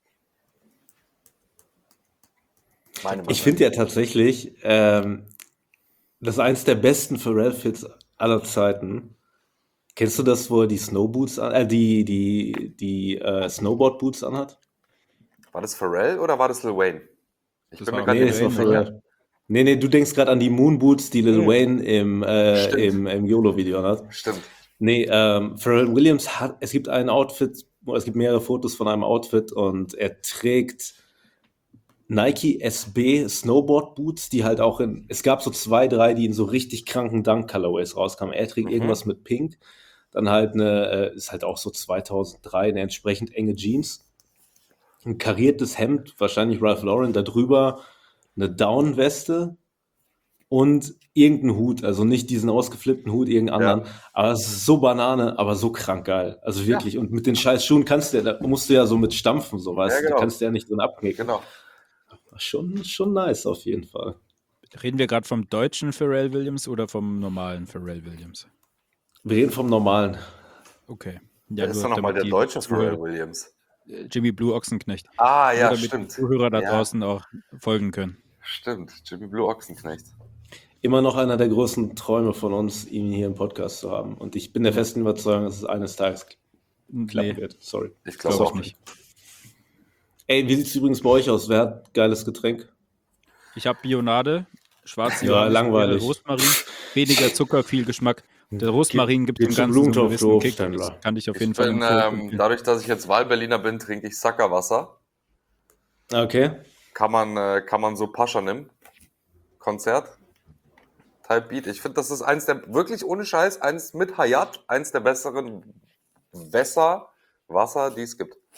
Meine Ich Meinung. finde ja tatsächlich, ähm, das ist eins der besten Pharrell-Fits aller Zeiten. Kennst du das, wo er die Snowboots an, äh, die, die, die äh, Snowboard-Boots anhat? War das Pharrell oder war das Lil Wayne? Ich Das bin war mir gerade Nee, nicht das war sicher. Pharrell. Nee, nee, du denkst gerade an die Moonboots, die Lil Hm. Wayne im, äh, Stimmt. im, im YOLO-Video hat. Stimmt. Nee, ähm, Pharrell Williams hat, es gibt ein Outfit, es gibt mehrere Fotos von einem Outfit und er trägt Nike S B Snowboard Boots, die halt auch in, es gab so zwei, drei, die in so richtig kranken Dunk Colorways rauskamen. Er trägt Mhm. irgendwas mit Pink, dann halt eine, äh, ist halt auch so zweitausenddrei, eine entsprechend enge Jeans, ein kariertes Hemd, wahrscheinlich Ralph Lauren, da drüber eine Down-Weste und irgendein Hut, also nicht diesen ausgeflippten Hut, irgendeinen Ja. anderen, aber es ist so Banane, aber so krank geil. Also Ja. wirklich, und mit den scheiß Schuhen kannst du ja, da musst du ja so mit stampfen, so weißt Ja, du, du genau. kannst ja nicht drin abknicken. Genau. Schon, schon nice auf jeden Fall. Reden wir gerade vom deutschen Pharrell Williams oder vom normalen Pharrell Williams? Wir reden vom Normalen. Okay. Wer ist nur doch nochmal damit der die deutsche Pharrell Zuhörer- Williams? Jimmy Blue Ochsenknecht. Ah, Nur ja, damit stimmt. die Zuhörer da Ja. draußen auch folgen können. Stimmt. Jimmy Blue Ochsenknecht. Immer noch einer der größten Träume von uns, ihn hier im Podcast zu haben. Und ich bin der festen Überzeugung, dass es eines Tages klappen Nee, wird. Sorry. Ich glaube glaube auch ich nicht. Ey, wie sieht es übrigens bei euch aus? Wer hat geiles Getränk? Ich habe Bionade, schwarze Ja, Johannisbeere, langweilig. Rosmarin, weniger Zucker, viel Geschmack. Der Rosmarin gibt Geht dem zum Ganzen so einen Blumentopf, gewissen du Kick. Obsthändler. Das kann ich auf Ich jeden Fall bin, empfehlen. ähm, dadurch, dass ich jetzt Wahlberliner bin, trinke ich Sackerwasser. Okay. Kann man, äh, kann man so Pascha nehmen. Konzert. Type Beat. Ich finde, das ist eins der, wirklich ohne Scheiß, eins mit Hayat, eins der besseren Wässer, Wasser, die es gibt.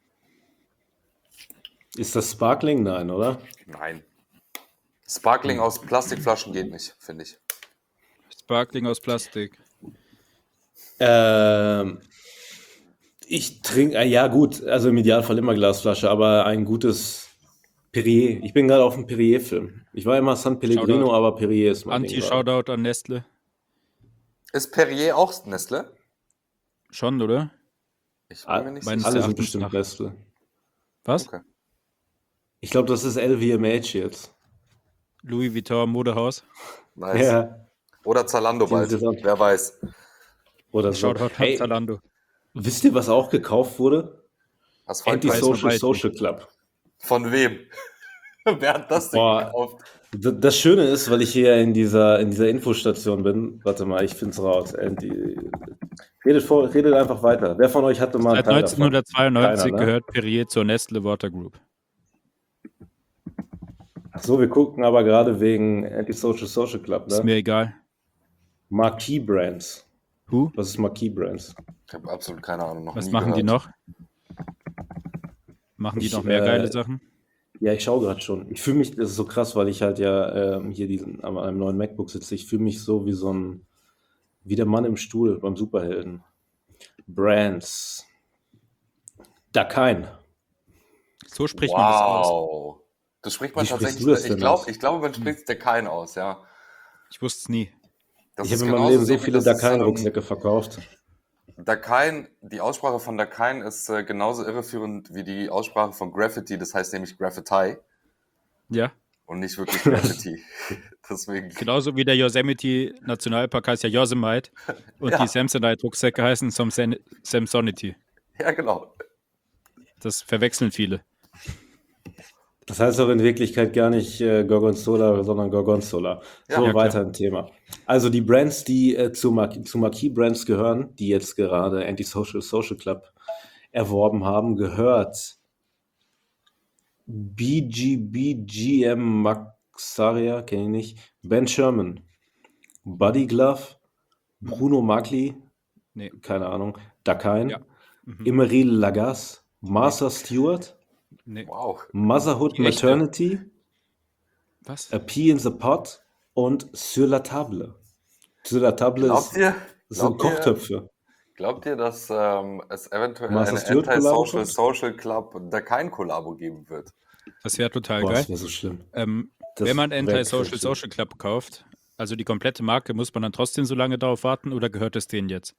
Ist das Sparkling? Nein, oder? Nein. Sparkling aus Plastikflaschen geht nicht, finde ich. Sparkling aus Plastik. Ähm, ich trinke, äh, ja gut, also im Idealfall immer Glasflasche, aber ein gutes Perrier. Ich bin gerade auf dem Perrier-Film. Ich war immer San Pellegrino, Shoutout. aber Perrier ist mein Ding gerade. Anti-Shoutout an Nestle. Ist Perrier auch Nestle? Schon, oder? Ich Ah, bin mir nicht meines sicher. Alle sind Erachtens bestimmt nach. Nestle. Was? Okay. Ich glaube, das ist L V M H jetzt. Louis Vuitton Modehaus. Nice. Ja, Oder Zalando Die bald. sind auch- Wer weiß. oder so. Shoutout an Hey, Zalando. wisst ihr, was auch gekauft wurde? Asphalt Weiß Anti-Social man bald Social Club. Von wem? Wer hat das denn Boah, gekauft? d- das Schöne ist, weil ich hier in dieser, in dieser Infostation bin, warte mal, ich finde es raus. Andy, redet, vor, redet einfach weiter. Wer von euch hatte mal einen Seit Teil davon? neunzehnhundertzweiundneunzig Keiner, ne? gehört Perrier zur Nestle Water Group. Ach so, wir gucken aber gerade wegen Antisocial Social Club, Ist ne? mir egal. Marquee Brands. Who? Was ist Marquee Brands? Ich habe absolut keine Ahnung, noch Was nie machen die gehört. noch? Machen die Ich, noch mehr äh, geile Sachen? Ja, ich schaue gerade schon. Ich fühle mich, das ist so krass, weil ich halt ja ähm, hier diesen, an einem neuen MacBook sitze. Ich fühle mich so wie so ein, wie der Mann im Stuhl beim Superhelden. Brands. Dakein. So spricht man das aus. Wow. Das spricht man Wie sprichst tatsächlich, du das ich denn glaube, aus? ich glaube, man spricht der kein aus, ja. Ich wusste es nie. Das Ich ist habe in meinem genauso Leben so wie viele das ist, ähm, Dakein-Rucksäcke verkauft. Dakein, die Aussprache von Dakein ist äh, genauso irreführend wie die Aussprache von Graffiti, das heißt nämlich Graffiti Ja. und nicht wirklich Graffiti. Deswegen, Genauso wie der Yosemite Nationalpark heißt ja Yosemite und Ja. die Samsonite-Rucksäcke heißen Samson- Samsonity. ja genau. Das verwechseln viele. Das heißt auch in Wirklichkeit gar nicht äh, Gorgonzola, sondern Gorgonzola. Ja. So, Ja, klar. weiter im Thema. Also die Brands, die äh, zu, Mar zu Marquee Brands gehören, die jetzt gerade Antisocial Social Club erworben haben, gehört B G B G M Maxaria, kenne ich nicht, Ben Sherman, Buddy Glove, Bruno Magli, Nee. keine Ahnung, Dakein, Ja. Mhm. Emery Lagasse, Martha Stewart, Nee. Wow. Motherhood Die echte. Maternity, Was? A Pea in the Pot und Sur la Table. Sur la Table Glaubt ist, ihr, sind glaubt ihr, Kochtöpfe. glaubt ihr, dass ähm, es eventuell Martha eine Stewart Kollabo Anti-Social kommt? Social Club Dakein-Kollabo geben wird? Das wäre total Boah, das geil. wäre so schlimm. Ähm, Das wenn man wär Anti-Social schlimm. Social Club kauft, also die komplette Marke, muss man dann trotzdem so lange darauf warten oder gehört es denen jetzt?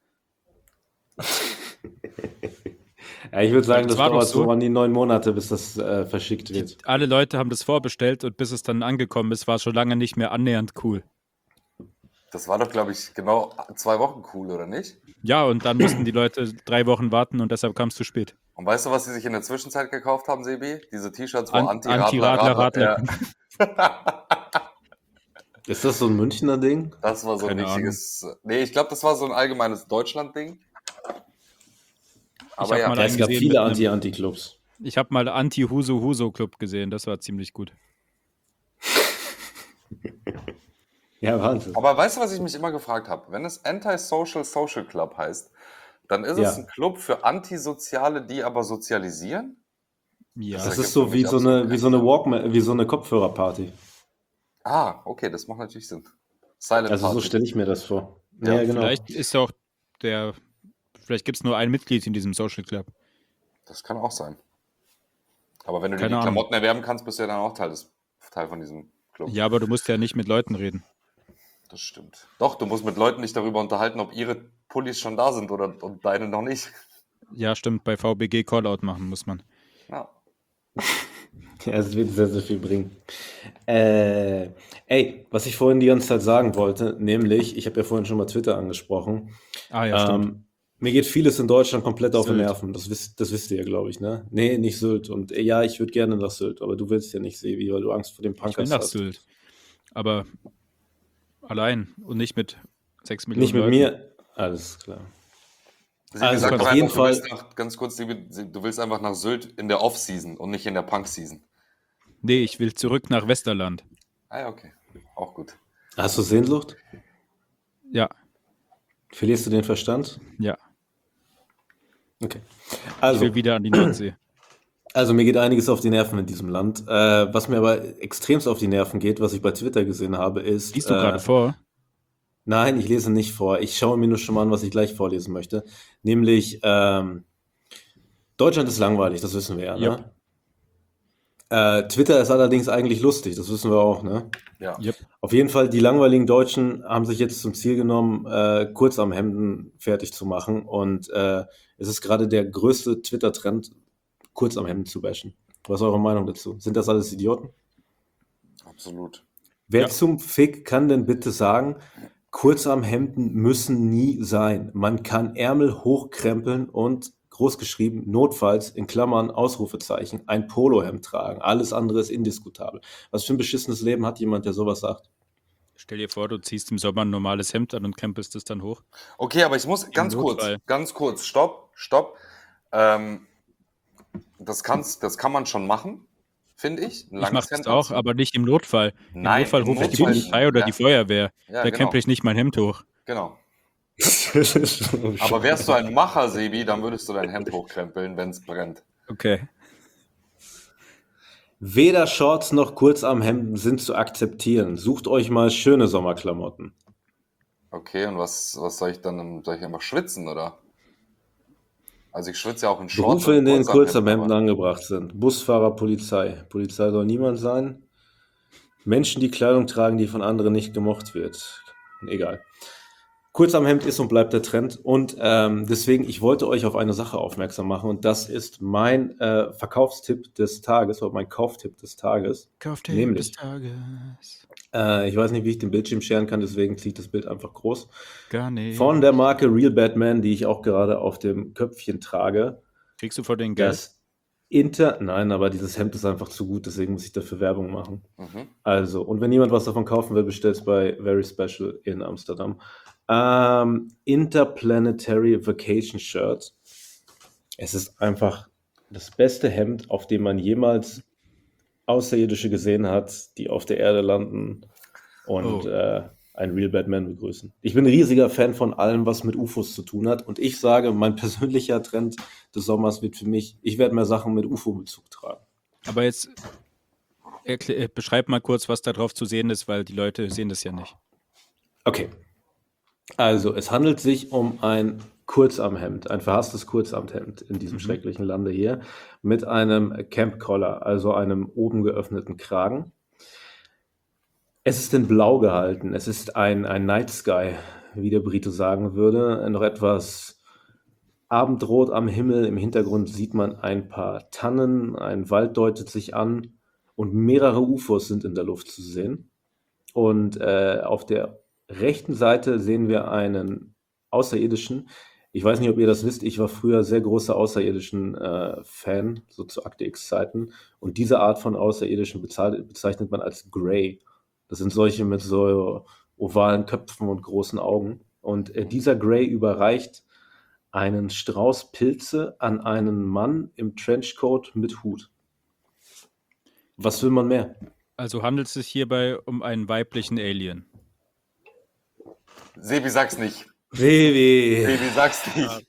Ja, ich würde sagen, Das das war doch dauert so so. an die neun Monate, bis das äh, verschickt Die, wird. alle Leute haben das vorbestellt und bis es dann angekommen ist, war es schon lange nicht mehr annähernd cool. Das war doch, glaube ich, genau zwei Wochen cool, oder nicht? Ja, und dann mussten die Leute drei Wochen warten und deshalb kam es zu spät. Und weißt du, was sie sich in der Zwischenzeit gekauft haben, Sebi? Diese T-Shirts, wo An- Anti-Radler, Anti-Radler, Radler, Ist das so ein Münchner Ding? ja, das war so ein Keine richtiges. Nee, ich glaube, das war so ein allgemeines Deutschland-Ding. Aber hab ja, mal Ja, es gab gesehen viele mit einem- Anti-Anti-Clubs. Ich habe mal Anti-Huso-Huso-Club gesehen, das war ziemlich gut. Ja, Wahnsinn. aber weißt du, was ich mich immer gefragt habe? Wenn es Anti-Social Social Club heißt, dann ist Ja. es ein Club für Antisoziale, die aber sozialisieren? Ja, Das ergibt ist so für wie mich so absolut eine, keinen wie so eine Sinn. Walkman, wie so eine Kopfhörerparty. Ah, okay, das macht natürlich Sinn. Silent Also so Party. stelle ich mir das vor. Ja, Ja, genau. vielleicht ist auch der, vielleicht gibt es nur ein Mitglied in diesem Social Club. Das kann auch sein. Aber wenn du dir Keine die Ahnung. Klamotten erwerben kannst, bist du ja dann auch Teil, des, Teil von diesem Club. Ja, aber du musst ja nicht mit Leuten reden. Das stimmt. Doch, du musst mit Leuten nicht darüber unterhalten, ob ihre Pullis schon da sind oder und deine noch nicht. Ja, stimmt, bei V B G Callout machen muss man. Ja. Ja, es wird sehr, sehr viel bringen. Äh, ey, was ich vorhin die ganze Zeit sagen wollte, nämlich, ich habe ja vorhin schon mal Twitter angesprochen. Ah ja, stimmt. Ähm, mir geht vieles in Deutschland komplett auf die Sylt. Nerven. Das wisst, das wisst ihr ja, glaube ich, ne? Nee, nicht Sylt. Und äh, ja, ich würde gerne nach Sylt, aber du willst ja nicht, Sebi, weil du Angst vor dem Ich will Punkers nach hast. Sylt. Aber allein und nicht mit sechs Millionen Nicht mit Leuten. mir. Alles klar. Sie Also, gesagt, auf einfach, jeden du Fall- willst nach, ganz kurz, Sebi, du willst einfach nach Sylt in der Off-Season und nicht in der Punk-Season. Nee, ich will zurück nach Westerland. Ah ja, okay. Auch gut. Hast du Sehnsucht? Ja, Verlierst du den Verstand? ja. Okay. Ich Also, will wieder an die Nordsee. also mir geht einiges auf die Nerven in diesem Land. Äh, was mir aber extremst auf die Nerven geht, was ich bei Twitter gesehen habe, ist. Liest du äh, gerade vor? Nein, ich lese nicht vor. Ich schaue mir nur schon mal an, was ich gleich vorlesen möchte. Nämlich, ähm, Deutschland ist langweilig, das wissen wir ja, Yep. ne? Äh, Twitter ist allerdings eigentlich lustig, das wissen wir auch, ne? Ja. Yep. Auf jeden Fall, die langweiligen Deutschen haben sich jetzt zum Ziel genommen, äh, Kurzarmhemden fertig zu machen. Und äh, es ist gerade der größte Twitter-Trend, Kurzarmhemden zu bashen. Was ist eure Meinung dazu? Sind das alles Idioten? Absolut. Wer Ja. zum Fick kann denn bitte sagen, Kurzarmhemden müssen nie sein. Man kann Ärmel hochkrempeln und großgeschrieben, notfalls, in Klammern, Ausrufezeichen, ein Polohemd tragen. Alles andere ist indiskutabel. Was für ein beschissenes Leben hat jemand, der sowas sagt? Stell dir vor, du ziehst im Sommer ein normales Hemd an und krempelst es dann hoch. Okay, aber ich muss ganz kurz, Notfall. ganz kurz, stopp, stopp. Ähm, das, kann's, das kann man schon machen, finde ich. Ein Ich langes mache das Hemd auch, anziehen. aber nicht im Notfall. Im Nein, Notfall im rufe ich die Notfall- Polizei oder ja. die Feuerwehr. Ja, da genau. krempel ich nicht mein Hemd hoch. Genau. Aber wärst du ein Macher, Sebi, dann würdest du dein Hemd hochkrempeln, wenn es brennt. Okay. Weder Shorts noch Kurzarmhemden sind zu akzeptieren. Sucht euch mal schöne Sommerklamotten. Okay, und was, was soll ich dann? Soll ich einfach schwitzen, oder? Also ich schwitze ja auch in Shorts. Berufe, und in denen Kurzarmhemden, Kurzarmhemden aber- angebracht sind. Busfahrer, Polizei. Polizei soll niemand sein. Menschen, die Kleidung tragen, die von anderen nicht gemocht wird. Egal. Kurzarmhemd ist und bleibt der Trend. Und ähm, deswegen, ich wollte euch auf eine Sache aufmerksam machen. Und das ist mein äh, Verkaufstipp des Tages oder mein Kauftipp des Tages. Kauftipp Nämlich. des Tages. Äh, ich weiß nicht, wie ich den Bildschirm scheren kann, deswegen ziehe ich das Bild einfach groß. Gar nicht. Von der Marke Real Batman, die ich auch gerade auf dem Köpfchen trage. Kriegst du vor den Geld? Das Inter... Nein, aber dieses Hemd ist einfach zu gut, deswegen muss ich dafür Werbung machen. Mhm. Also, und wenn jemand was davon kaufen will, bestellt es bei Very Special in Amsterdam. Ähm, Interplanetary Vacation Shirt. Es ist einfach das beste Hemd, auf dem man jemals Außerirdische gesehen hat, die auf der Erde landen und Oh. äh, einen Real Batman begrüßen. Ich bin ein riesiger Fan von allem, was mit U F Os zu tun hat. Und ich sage, mein persönlicher Trend des Sommers wird für mich, ich werde mehr Sachen mit U F O-Bezug tragen. Aber jetzt erklär, äh, beschreib mal kurz, was da drauf zu sehen ist, weil die Leute sehen das ja nicht. Okay. Also, es handelt sich um ein Kurzarmhemd, ein verhasstes Kurzarmhemd in diesem Mhm. schrecklichen Lande hier, mit einem Camp Collar, also einem oben geöffneten Kragen. Es ist in Blau gehalten. Es ist ein, ein Night Sky, wie der Brite sagen würde. Noch etwas abendrot am Himmel. Im Hintergrund sieht man ein paar Tannen. Ein Wald deutet sich an. Und mehrere U F Os sind in der Luft zu sehen. Und äh, auf der rechten Seite sehen wir einen Außerirdischen. Ich weiß nicht, ob ihr das wisst. Ich war früher sehr großer Außerirdischen-Fan, so zu Akte X-Zeiten. Und diese Art von Außerirdischen bezahl- bezeichnet man als Grey. Das sind solche mit so ovalen Köpfen und großen Augen. Und äh, dieser Grey überreicht einen Strauß Pilze an einen Mann im Trenchcoat mit Hut. Was will man mehr? Also handelt es sich hierbei um einen weiblichen Alien. Sebi, sag's nicht. Baby! Sebi, sag's nicht.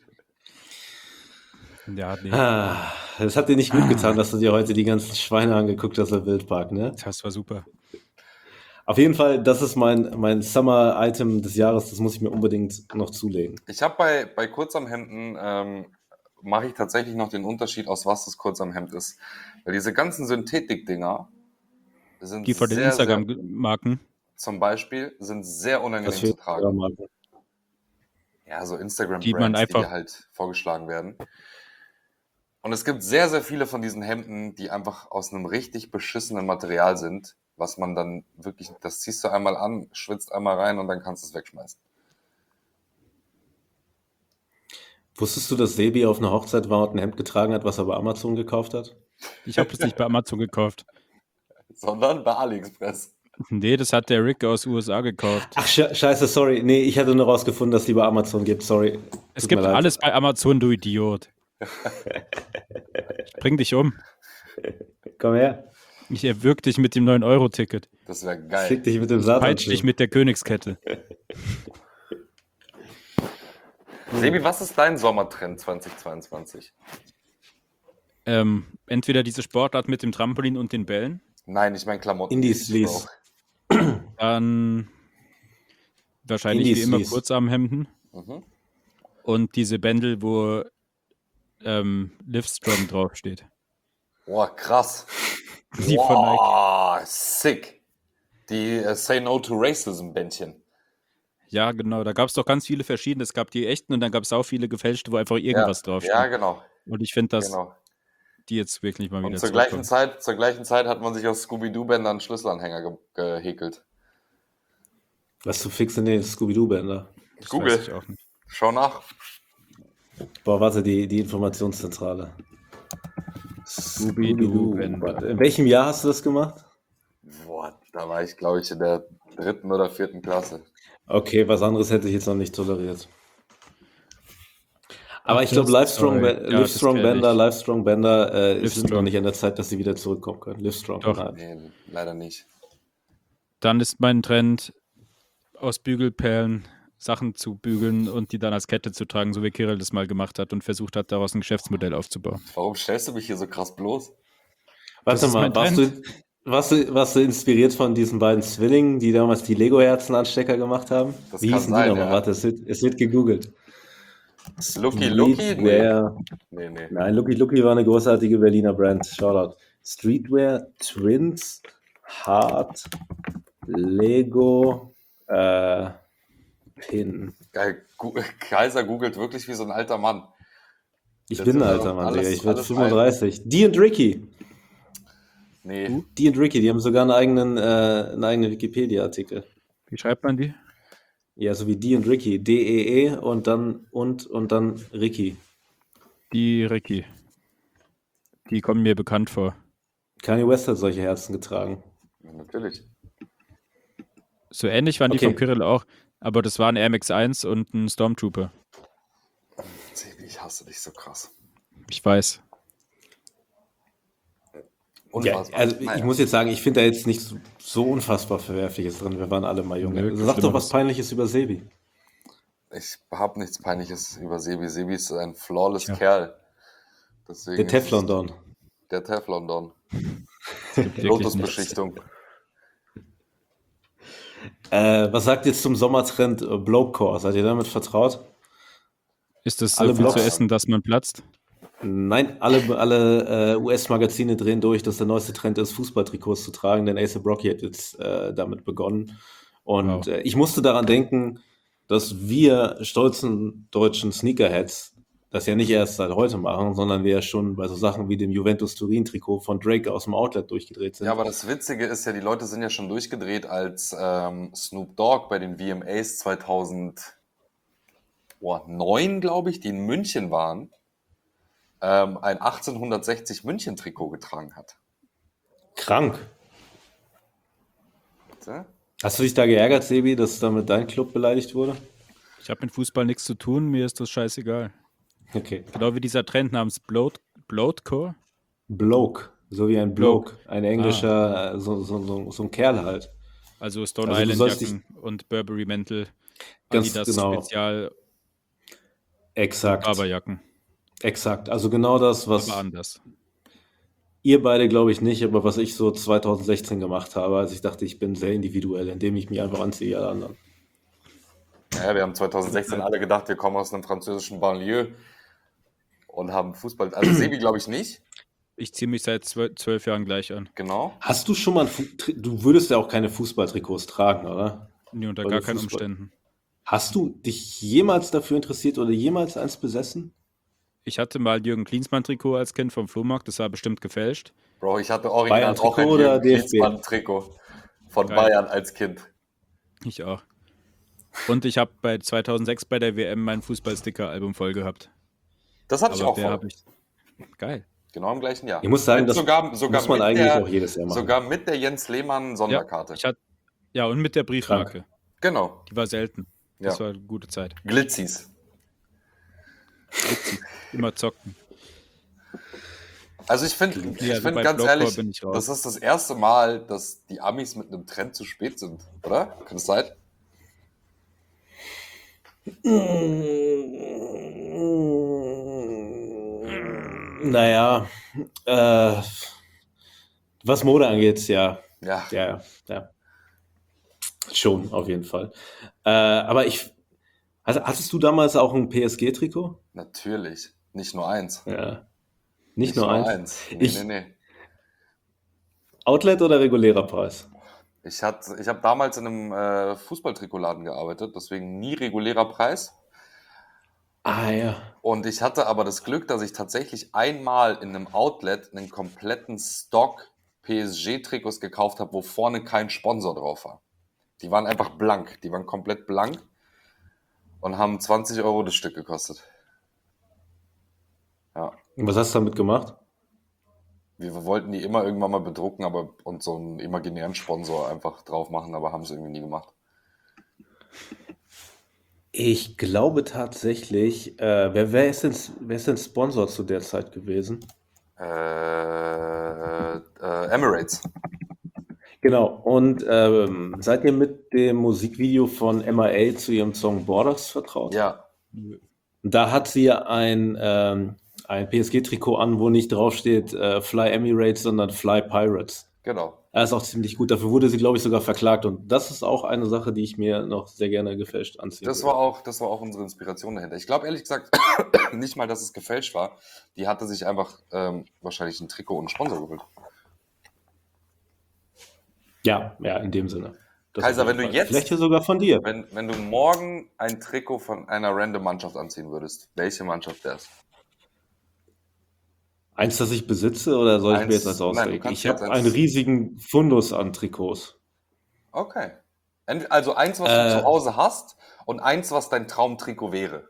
Ja, nee, Ah, das hat dir nicht gut getan, dass du dir heute die ganzen Schweine angeguckt hast im Wildpark, ne? das war super. Auf jeden Fall, das ist mein, mein Summer-Item des Jahres, das muss ich mir unbedingt noch zulegen. Ich habe bei, bei Kurzarmhemden, ähm, mache ich tatsächlich noch den Unterschied, aus was das Kurzarmhemd ist. Weil diese ganzen Synthetik-Dinger sind Die von den sehr, sehr, Instagram-Marken. zum Beispiel, sind sehr unangenehm Was für zu tragen. Marken. Ja, so Instagram-Brands, Die man die einfach- dir halt vorgeschlagen werden. Und es gibt sehr, sehr viele von diesen Hemden, die einfach aus einem richtig beschissenen Material sind, was man dann wirklich, das ziehst du einmal an, schwitzt einmal rein und dann kannst du es wegschmeißen. Wusstest du, dass Sebi auf einer Hochzeit war und ein Hemd getragen hat, was er bei Amazon gekauft hat? Ich habe es nicht bei Amazon gekauft. Sondern bei AliExpress. Nee, das hat der Rick aus U S A gekauft. Ach, sche- scheiße, sorry. Nee, ich hatte nur rausgefunden, dass die bei Amazon gibt. Sorry. Es Tut gibt mir leid. alles bei Amazon, du Idiot. Ich bring dich um. Komm her. Ich erwürg dich mit dem neun Euro Ticket. Das wäre geil. Fick dich mit dem Peitsch Satan. dich mit der Königskette. Sebi, was ist dein Sommertrend zweitausendzweiundzwanzig? Ähm, entweder diese Sportart mit dem Trampolin und den Bällen, Nein, ich meine Klamotten. Indie Sleeves. dann wahrscheinlich Indie wie immer Sleeves. Kurzarmhemden Mhm. und diese Bändel, wo ähm, Livestrong draufsteht. Boah, krass. Die von Nike. Boah, sick. Die äh, Say No to Racism Bändchen. Ja, genau, da gab es doch ganz viele verschiedene. Es gab die echten und dann gab es auch viele gefälschte, wo einfach irgendwas ja, draufsteht. Ja, genau. Und ich finde, dass genau. die jetzt wirklich mal wieder Und zur gleichen, zurückkommen. Zeit, zur gleichen Zeit hat man sich aus Scooby-Doo-Bändern einen Schlüsselanhänger ge gehäkelt. Was zu fix in den Scooby-Doo-Bänder? Das Google. weiß ich auch nicht. Schau nach. Boah, warte, die, die Informationszentrale. Scooby-Doo, Bender. Warte, in welchem Jahr hast du das gemacht? Boah, da war ich, glaube ich, in der dritten oder vierten Klasse. Okay, was anderes hätte ich jetzt noch nicht toleriert. Aber Ach, ich glaube, das- Livestrong, sorry. Ba- Ja, Livestrong das kenn Bender, ich. Livestrong Bender äh, sind noch Livestrong. nicht an der Zeit, dass sie wieder zurückkommen können. Livestrong, Doch. nein. Nee, leider nicht. Dann ist mein Trend, aus Bügelperlen Sachen zu bügeln und die dann als Kette zu tragen, so wie Kirill das mal gemacht hat und versucht hat, daraus ein Geschäftsmodell aufzubauen. Warum stellst du mich hier so krass bloß? Warte ist mal, mein warst du, Trend. warst, du, warst du inspiriert von diesen beiden Zwillingen, die damals die Lego-Herzen-Anstecker gemacht haben? Das Wie kann hießen sein, die nochmal? ja. Warte, es wird, es wird gegoogelt. Lucky Lucky? Nee. Streetwear. Nee, nee. Nein, Lucky Lucky war eine großartige Berliner Brand. Shoutout. Streetwear, Twins, Hard, Lego, äh, Pin. Geil. Gu- Kaiser googelt wirklich wie so ein alter Mann. Ich Das bin ein sind alter doch Mann, alles- Digga. Ich werde alles fünfunddreißig. Die und Ricky. Nee, Die und Ricky, die haben sogar einen eigenen, äh, einen eigenen Wikipedia-Artikel. Wie schreibt man die? Ja, so wie die und Ricky. D E E und dann und und dann Ricky. Die Ricky. Die kommen mir bekannt vor. Kanye West hat solche Herzen getragen. ja, natürlich. So ähnlich waren die Okay. vom Kirill auch, aber das waren Air Max eins und ein Stormtrooper. Sebi, ich hasse dich so krass. Ich weiß. Ja, Unfassbar. also ich Naja. muss jetzt sagen, ich finde da jetzt nicht so, so unfassbar Verwerfliches drin. Wir waren alle mal junge. Nö, Also sag doch Schlimmeres. was Peinliches über Sebi. Ich habe nichts Peinliches über Sebi. Sebi ist ein flawless Tja. Kerl. Deswegen Der ist Teflon es- Don. Der Teflon Don. Wirklich Lotusbeschichtung. Äh, was sagt ihr zum Sommertrend äh, Blokecore? Seid ihr damit vertraut? Ist das Alle so viel Blogs- zu essen, dass man platzt? Nein, alle, alle äh, U S-Magazine drehen durch, dass der neueste Trend ist, Fußballtrikots zu tragen, denn A$AP Rocky hat jetzt äh, damit begonnen. Und Wow. äh, ich musste daran denken, dass wir stolzen deutschen Sneakerheads das ja nicht erst seit heute machen, sondern wir ja schon bei so Sachen wie dem Juventus Turin-Trikot von Drake aus dem Outlet durchgedreht sind. Ja, aber das Witzige ist ja, die Leute sind ja schon durchgedreht, als ähm, Snoop Dogg bei den V M As zweitausendneun, glaube ich, die in München waren, ähm, ein achtzehnhundertsechzig München-Trikot getragen hat. Krank. Ja? Hast du dich da geärgert, Sebi, dass damit dein Club beleidigt wurde? Ich habe mit Fußball nichts zu tun, mir ist das scheißegal. Okay. Genau wie dieser Trend namens Bloat, Bloatcore. Bloke, so wie ein Bloke. Bloke, ein englischer, äh, so, so, so, so ein Kerl halt. Also Stone Also du Island sollst Jacken und Burberry Mäntel, Ganz Adidas genau. Spezial Exakt. Barberjacken. Exakt. Also genau das, was Aber anders. ihr beide, glaube ich, nicht, aber was ich so zweitausendsechzehn gemacht habe, als ich dachte, ich bin sehr individuell, indem ich mich einfach anziehe wie alle anderen. Ja, wir haben zweitausendsechzehn alle gedacht, wir kommen aus einem französischen Banlieue und haben Fußball. Also Sebi glaube ich nicht. Ich ziehe mich seit zwölf, zwölf Jahren gleich an. Genau. Hast du schon mal ein Fu Tri- du würdest ja auch keine Fußballtrikots tragen, oder? Nee, unter Weil gar du keinen Fußball- Umständen. Hast du dich jemals dafür interessiert oder jemals eins besessen? Ich hatte mal Jürgen Klinsmann-Trikot als Kind vom Flohmarkt, das war bestimmt gefälscht. Bro, ich hatte original Bayern-Trikot auch ein oder Jürgen D F B? Klinsmann-Trikot von Geil. Bayern als Kind. Ich auch. Und ich habe bei zweitausendsechs bei der W M mein Fußballsticker-Album voll gehabt. Das hatte ich Aber auch der voll. habe ich. Geil. Genau im gleichen Jahr. Ich muss sagen, Mit das sogar, sogar muss man mit eigentlich der, auch jedes Jahr machen. Sogar mit der Jens Lehmann Sonderkarte. Ich hatte, ja, und mit der Briefmarke. Genau. Die war selten. Das Ja. war eine gute Zeit. Glitzis. Immer zocken. Also ich finde, Ja, ich also find bei ganz Blockcore ehrlich, bin ich raus. das ist das erste Mal, dass die Amis mit einem Trend zu spät sind, oder? Kann es sein? Naja, äh, was Mode angeht, ja. Ja. Ja, ja. Schon, auf jeden Fall. Äh, aber ich. Also, hattest du damals auch ein P S G-Trikot? Natürlich. Nicht nur eins. Ja. Nicht, nur eins. Nee, Ich- nee, nee. Outlet oder regulärer Preis? Ich, hatte- ich habe damals in einem äh, Fußballtrikotladen gearbeitet, deswegen nie regulärer Preis. Ah ja. Und ich hatte aber das Glück, dass ich tatsächlich einmal in einem Outlet einen kompletten Stock P S G-Trikots gekauft habe, wo vorne kein Sponsor drauf war. Die waren einfach blank. Die waren komplett blank und haben zwanzig Euro das Stück gekostet. Ja. Und was hast du damit gemacht? Wir wollten die immer irgendwann mal bedrucken, aber und so einen imaginären Sponsor einfach drauf machen, aber haben es irgendwie nie gemacht. Ich glaube tatsächlich, äh, wer, wer, ist denn, wer ist denn Sponsor zu der Zeit gewesen? Äh, äh, Emirates. Genau, und ähm, seid ihr mit dem Musikvideo von M I A zu ihrem Song Borders vertraut? Ja, Da hat sie ein, ähm, ein P S G-Trikot an, wo nicht draufsteht äh, Fly Emirates, sondern Fly Pirates. genau. Das ist auch ziemlich gut. Dafür wurde sie, glaube ich, sogar verklagt. Und das ist auch eine Sache, die ich mir noch sehr gerne gefälscht anziehen Das würde. war auch, das war auch unsere Inspiration dahinter. Ich glaube ehrlich gesagt nicht mal, dass es gefälscht war. Die hatte sich einfach ähm, wahrscheinlich ein Trikot und einen Sponsor geholt. Ja, ja, in dem Sinne. Das Kaiser, auf jeden wenn du Fall. jetzt- Vielleicht ja sogar von dir. Wenn, wenn du morgen ein Trikot von einer random Mannschaft anziehen würdest, welche Mannschaft wäre es? Eins, das ich besitze, oder soll ich Eins- mir jetzt als nein, du auslegen? kannst Ich habe jetzt einen eins- riesigen Fundus an Trikots. Okay. Ent- Also eins, was Äh. du zu Hause hast und eins, was dein Traumtrikot wäre.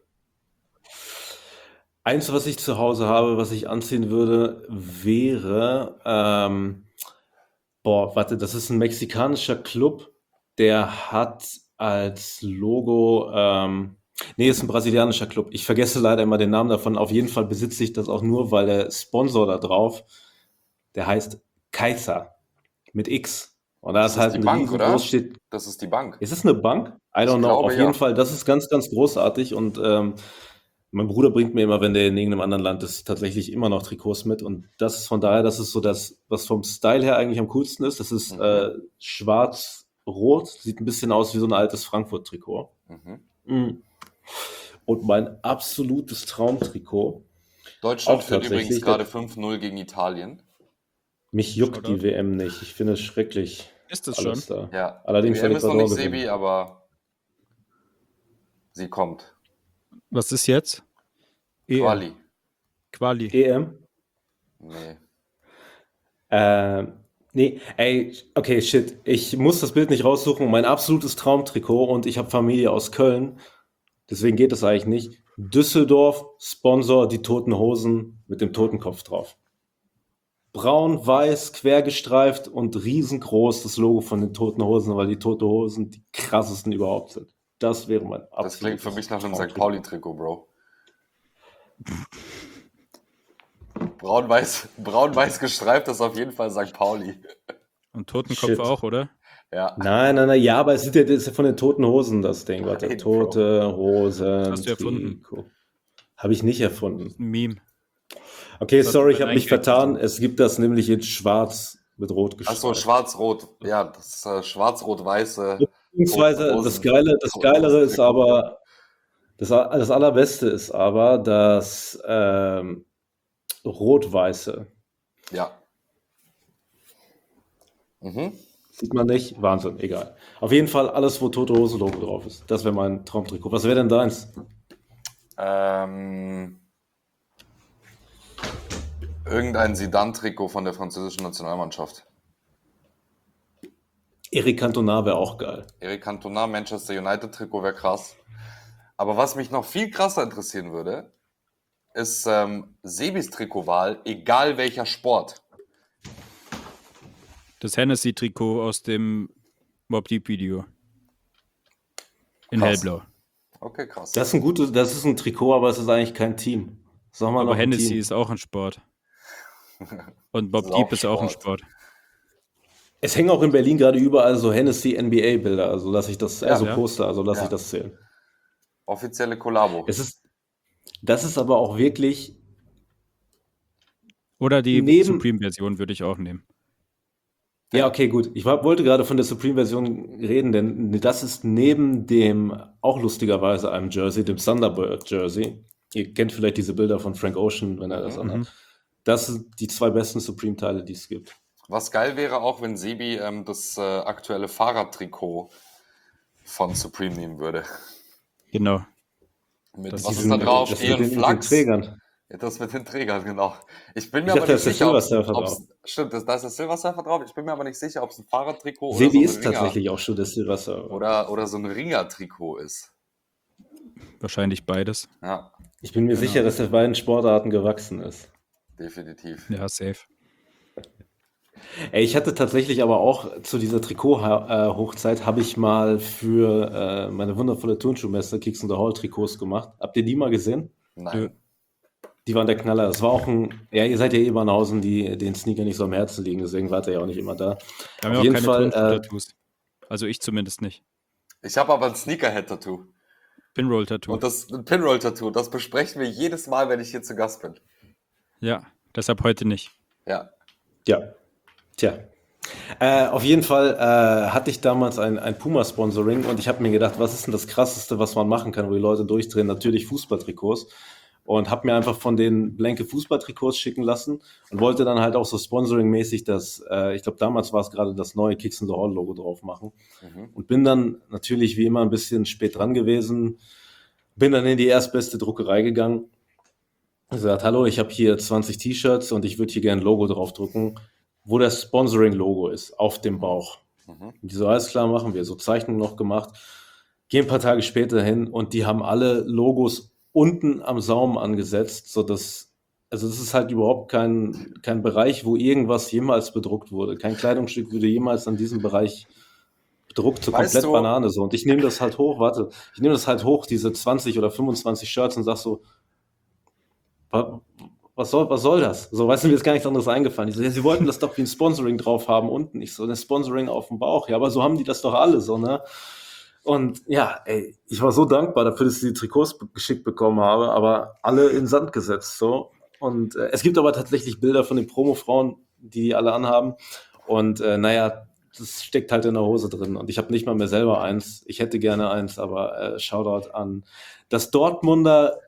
Eins, was ich zu Hause habe, was ich anziehen würde, wäre, ähm, boah, warte, das ist ein mexikanischer Club, der hat als Logo, ähm, nee, ist ein brasilianischer Club. Ich vergesse leider immer den Namen davon. Auf jeden Fall besitze ich das auch nur, weil der Sponsor da drauf, der heißt Kaiser mit X. Und da Das ist ist halt die ein Bank, oder? riesengroß steht. Das ist die Bank. Ist es eine Bank? I don't Ich know. glaube, Auf jeden ja. Fall, das ist ganz, ganz großartig. Und ähm, mein Bruder bringt mir immer, wenn der in irgendeinem anderen Land ist, tatsächlich immer noch Trikots mit. Und das ist von daher, das ist so das, was vom Style her eigentlich am coolsten ist. Das ist Mhm. äh, schwarz-rot, sieht ein bisschen aus wie so ein altes Frankfurt-Trikot. Mhm. Mm. Und mein absolutes Traumtrikot, Deutschland Auch führt übrigens tatsächlich, gerade fünf null gegen Italien. mich juckt Shoutout. die W M nicht. Ich finde es schrecklich. Ist das schon? Alles da. Ja, Allerdings die W M soll ist noch Ecuador nicht gewinnen. Sebi, aber sie kommt. Was ist jetzt? E M. Quali. Quali. E M? Nee. Ähm, nee, ey, okay, shit. Ich muss das Bild nicht raussuchen. Mein absolutes Traumtrikot und ich habe Familie aus Köln. Deswegen geht das eigentlich nicht. Düsseldorf, Sponsor, die Toten Hosen mit dem Totenkopf drauf. Braun, weiß, quergestreift und riesengroß das Logo von den Toten Hosen, weil die Toten Hosen die krassesten überhaupt sind. Das wäre mein absolutes Das klingt für mich nach einem Sankt Traumtrikot. Pauli-Trikot, Bro. Braun-weiß braun-weiß gestreift ist auf jeden Fall Sankt Pauli. Und Totenkopf Shit. auch, oder? Ja. Nein, nein, nein, ja, aber es ist ja, das ist ja von den Toten Hosen, das Ding. Warte, Nein, Bro. Tote Hosen. Hast du erfunden. Habe ich nicht erfunden. Ein Meme. Okay, Das hat sorry, du ich habe bei mich Nike vertan. gesehen. Es gibt das nämlich in schwarz mit rot Achso, gestreift. schwarz-rot. Ja, das ist äh, schwarz-rot-weiße. Beziehungsweise Toten das Hosen. Geile, das Toten Geilere ist Hosen-Trikot. aber, das, das Allerbeste ist aber das ähm, rot-weiße. Ja. Mhm. Sieht man nicht? Wahnsinn, egal. Auf jeden Fall alles, wo Tote Hose Logo drauf ist. Das wäre mein Traumtrikot. Was wäre denn deins? Ähm, irgendein Zidane-Trikot von der französischen Nationalmannschaft. Eric Cantona wäre auch geil. Eric Cantona, Manchester United-Trikot wäre krass. Aber was mich noch viel krasser interessieren würde, ist ähm, Sebis Trikotwahl, egal welcher Sport. Das Hennessy-Trikot aus dem Mobb Deep Video. In Krass. hellblau. Okay, krass. Das ist ein gutes, das ist ein Trikot, aber es ist eigentlich kein Team. Sag mal noch Aber ein Hennessy Team. ist auch ein Sport. Und Mobb Das ist Deep auch ist auch ein Sport. Sport. Es hängen auch in Berlin gerade überall so Hennessy N B A-Bilder, also lasse ich das, Ja. also Ja. Poster, also lasse Ja. ich das zählen. Offizielle Kollabo. Es ist, das ist aber auch wirklich, Oder die Neben- Supreme-Version würde ich auch nehmen. ja, okay, gut. Ich war, wollte gerade von der Supreme-Version reden, denn das ist neben dem, auch lustigerweise einem Jersey, dem Thunderbird-Jersey. Ihr kennt vielleicht diese Bilder von Frank Ocean, wenn er das Mhm. anhat. Das sind die zwei besten Supreme-Teile, die es gibt. Was geil wäre auch, wenn Sebi ähm, das äh, aktuelle Fahrradtrikot von Supreme nehmen würde. Genau. Mit, Das was ist ist da ein- drauf? das mit Ihren den, mit den Flachs? Trägern. Ja, das mit den Trägern, genau. Ich bin mir Ich aber dachte, nicht da ist sicher, der ob's- Silver Surfer ob's- stimmt, das, da ist der Silver Surfer drauf. Ich bin mir aber nicht sicher, ob es ein Fahrradtrikot oder Sebi so ist ein Ringer, tatsächlich auch schon der Silver Surfer. oder, oder so ein Ringer-Trikot ist. Wahrscheinlich beides. Ja. Ich bin mir Keine sicher, Ahnung. dass er beiden Sportarten gewachsen ist. Definitiv. Ja, safe. Ey, ich hatte tatsächlich aber auch zu dieser Trikot-Hochzeit habe ich mal für äh, meine wundervolle Turnschuhmesse Kicks in the Hall Trikots gemacht. Habt ihr die mal gesehen? Nein. Die waren der Knaller. Es war auch ein, ja, ihr seid ja eh Banausen, die den Sneaker nicht so am Herzen liegen, deswegen wart ihr ja auch nicht immer da. Wir haben Auf ja auch jeden keine Fall, äh, Turnschuh-Tattoos. Also ich zumindest nicht. Ich habe aber ein Sneakerhead-Tattoo. Pinroll-Tattoo. Und das ein Pinroll-Tattoo, das besprechen wir jedes Mal, wenn ich hier zu Gast bin. Ja, deshalb heute nicht. Ja. ja, tja. Äh, auf jeden Fall äh, hatte ich damals ein, ein Puma-Sponsoring und ich habe mir gedacht, was ist denn das Krasseste, was man machen kann, wo die Leute durchdrehen? Natürlich Fußballtrikots. Und habe mir einfach von den blanke Fußballtrikots schicken lassen und wollte dann halt auch so Sponsoring-mäßig das, äh, ich glaube damals war es gerade das neue Kicks in the Hall Logo drauf machen. Mhm. Und bin dann natürlich wie immer ein bisschen spät dran gewesen, bin dann in die erstbeste Druckerei gegangen, gesagt, hallo, ich habe hier zwanzig T-Shirts und ich würde hier gerne ein Logo draufdrucken, wo das Sponsoring-Logo ist, auf dem Bauch. Mhm. Und die so, alles klar, machen wir. So Zeichnungen noch gemacht. Gehen ein paar Tage später hin und die haben alle Logos unten am Saum angesetzt, sodass, also es ist halt überhaupt kein, kein Bereich, wo irgendwas jemals bedruckt wurde. Kein Kleidungsstück wurde jemals an diesem Bereich bedruckt, so Weißt komplett du- Banane so. Und ich nehme das halt hoch, warte, ich nehme das halt hoch, diese zwanzig oder fünfundzwanzig Shirts und sag so, wa- was soll, was soll das? So, weißt du, mir ist gar nichts anderes eingefallen. Die so, ja, sie wollten das doch wie ein Sponsoring drauf haben unten. Ich so, ein Sponsoring auf dem Bauch. Ja, aber so haben die das doch alle so, ne? Und ja, ey, ich war so dankbar dafür, dass ich die Trikots be- geschickt bekommen habe, aber alle in Sand gesetzt, so. Und äh, es gibt aber tatsächlich Bilder von den Promo-Frauen, die die alle anhaben. Und äh, naja, das steckt halt in der Hose drin. Und ich habe nicht mal mehr selber eins. Ich hätte gerne eins, aber äh, Shoutout an das Dortmunder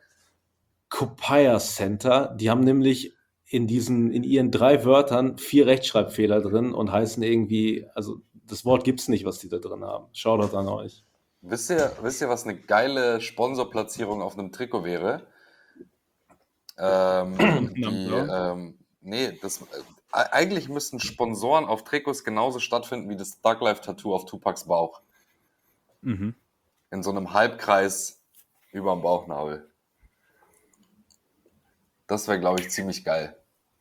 Copia Center. Die haben nämlich in diesen, in ihren drei Wörtern vier Rechtschreibfehler drin und heißen irgendwie, also das Wort gibt's nicht, was die da drin haben. Shoutout an euch. Wisst ihr, wisst ihr, was eine geile Sponsorplatzierung auf einem Trikot wäre? Ähm, Unten am die, Blau? ähm, nee, das, äh, eigentlich müssten Sponsoren auf Trikots genauso stattfinden wie das Thug Life Tattoo auf Tupacs Bauch. Mhm. In so einem Halbkreis über dem Bauchnabel. Das wäre, glaube ich, ziemlich geil.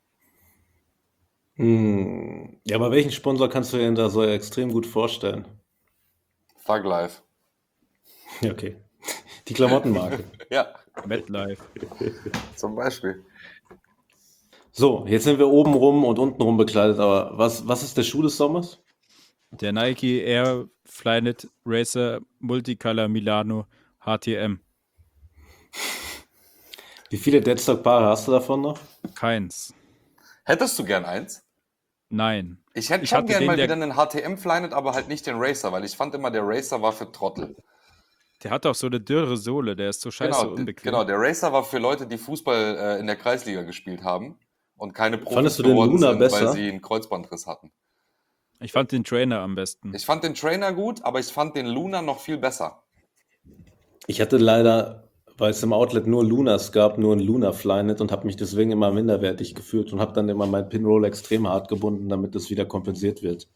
Hm. Ja, aber welchen Sponsor kannst du dir denn da so extrem gut vorstellen? Thug Life. Ja, okay. Die Klamottenmarke. Ja, MetLife. zum Beispiel. So, jetzt sind wir oben rum und unten rum bekleidet, aber was, was ist der Schuh des Sommers? Der Nike Air Flyknit Racer Multicolor Milano H T M. Wie viele Deadstock-Paare hast du davon noch? Keins. Hättest du gern eins? Nein. Ich hätte Ich schon hatte gern den, mal der- wieder einen H T M Flyknit, aber halt nicht den Racer, weil ich fand immer, der Racer war für Trottel. Der hat auch so eine dürre Sohle, der ist so scheiße Genau, d- unbequem. genau, der Racer war für Leute, die Fußball äh, in der Kreisliga gespielt haben und keine Profis Fandest du den geworden Luna sind, besser? weil sie einen Kreuzbandriss hatten. Ich fand den Trainer am besten. Ich fand den Trainer gut, aber ich fand den Luna noch viel besser. Ich hatte leider, weil es im Outlet nur Lunas gab, nur ein Luna Flyknit und habe mich deswegen immer minderwertig gefühlt und habe dann immer mein Pinroll extrem hart gebunden, damit es wieder kompensiert wird.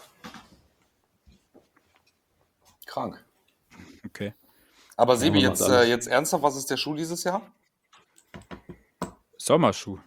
Krank. Okay. Aber Sebi, man jetzt, macht äh, alles. jetzt ernsthaft, was ist der Schuh dieses Jahr? Sommerschuh.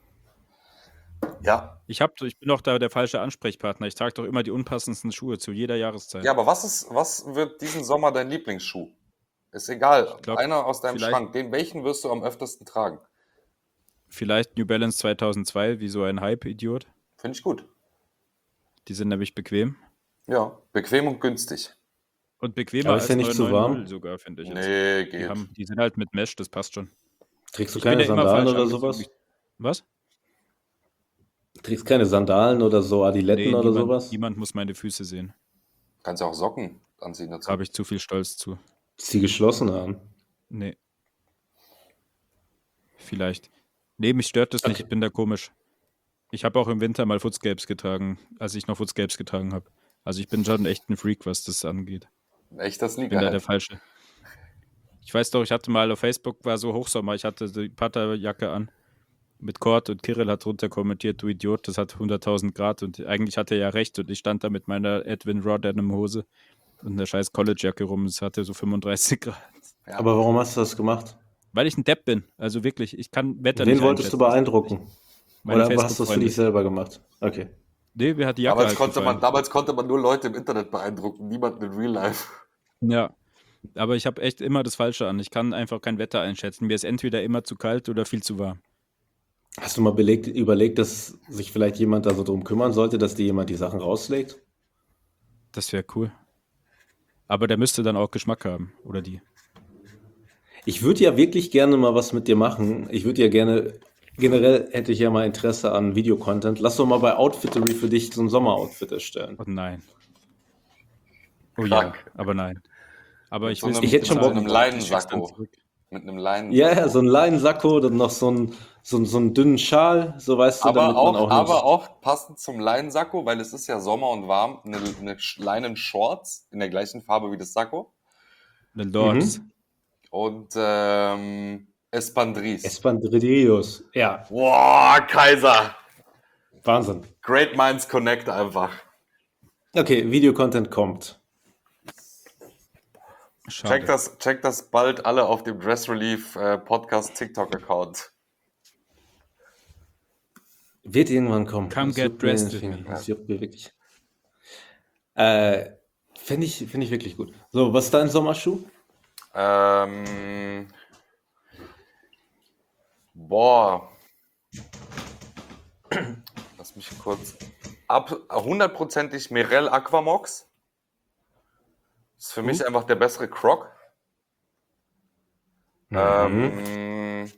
Ja. Ich, hab, ich bin doch da der falsche Ansprechpartner. Ich trage doch immer die unpassendsten Schuhe zu jeder Jahreszeit. Ja, aber was ist, was wird diesen Sommer dein Lieblingsschuh? Ist egal. Ich glaub, Einer aus deinem vielleicht- Schrank. Den, welchen wirst du am öftesten tragen? Vielleicht New Balance zweitausendzwei, wie so ein Hype-Idiot. Finde ich gut. Die sind nämlich bequem. Ja, bequem und günstig. Und bequemer Aber ist als ja nicht zu warm? neun neun null sogar, finde ich. Jetzt. Nee, Die, geht. haben, die sind halt mit Mesh, das passt schon. Trägst du Ich bin keine ja immer Sandalen falsch oder angezogen. sowas? Ich- Was? Trägst keine Sandalen oder so Adiletten Nee, oder niemand, sowas? niemand muss meine Füße sehen. Kannst ja auch Socken anziehen dazu. Da habe ich zu viel Stolz zu. Ist die geschlossen an? Nee. Vielleicht. Nee, mich stört das nicht. Okay. Ich bin da komisch. Ich habe auch im Winter mal Footscapes getragen, als ich noch Footscapes getragen habe. Also ich bin schon echt ein Freak, was das angeht. Echt das Ich bin da der Liga. Falsche. Ich weiß doch, ich hatte mal auf Facebook, war so Hochsommer, ich hatte die Patterjacke an mit Kord und Kirill hat drunter kommentiert, du Idiot, das hat hunderttausend Grad und eigentlich hatte er ja recht und ich stand da mit meiner Edwin Raw Denim Hose und einer scheiß Collegejacke rum, es hatte so fünfunddreißig Grad. Ja. Aber warum hast du das gemacht? Weil ich ein Depp bin. Also wirklich, ich kann Wetter Wen nicht wolltest du einschätzen. beeindrucken? Meine Oder hast du das für Facebook-Freunde. dich selber gemacht? Okay. Nee, mir hat die Jacke Damals halt konnte, man, gefallen. damals konnte man nur Leute im Internet beeindrucken, niemanden in Real Life. Ja, aber ich habe echt immer das Falsche an. Ich kann einfach kein Wetter einschätzen. Mir ist entweder immer zu kalt oder viel zu warm. Hast du mal belegt, überlegt, dass sich vielleicht jemand da so drum kümmern sollte, dass dir jemand die Sachen rauslegt? Das wäre cool. Aber der müsste dann auch Geschmack haben, oder die. Ich würde ja wirklich gerne mal was mit dir machen. Ich würde ja gerne, generell hätte ich ja mal Interesse an Videocontent. Lass doch mal bei Outfittery für dich so ein Sommeroutfit erstellen. Oh nein. Oh ja, Krank. aber nein. Aber ich So will es einem- nicht Ich hätte schon bezahlen, Bock- mit einem ich schick's dann Leinensacko. zurück. Mit einem Leinen. Ja, ja, so ein Leinensacko, dann noch so ein, so, ein, so einen dünnen Schal, so weißt du, aber damit auch, man auch nicht... aber auch passend zum Leinensacko, weil es ist ja Sommer und warm, eine, eine Sch- Leinen-Shorts in der gleichen Farbe wie das Sakko The Lords. Mhm. und ähm, Espandris. Espandrillos. Ja, Boah, Kaiser! Wahnsinn. Great Minds Connect einfach. Okay, Videocontent kommt. Schade. Check das, check das bald alle auf dem Dress Relief äh, Podcast TikTok-Account. Wird irgendwann kommen. Come Das get juckt mir dressed den with Finger. me. Das juckt mir wirklich. Äh, Finde ich, find ich wirklich gut. So, was ist dein Sommerschuh? Ähm, boah. Lass mich kurz. Ab hundertprozentig Merrell Aquamox. Ist für mich einfach der bessere Croc. Mhm. Ähm,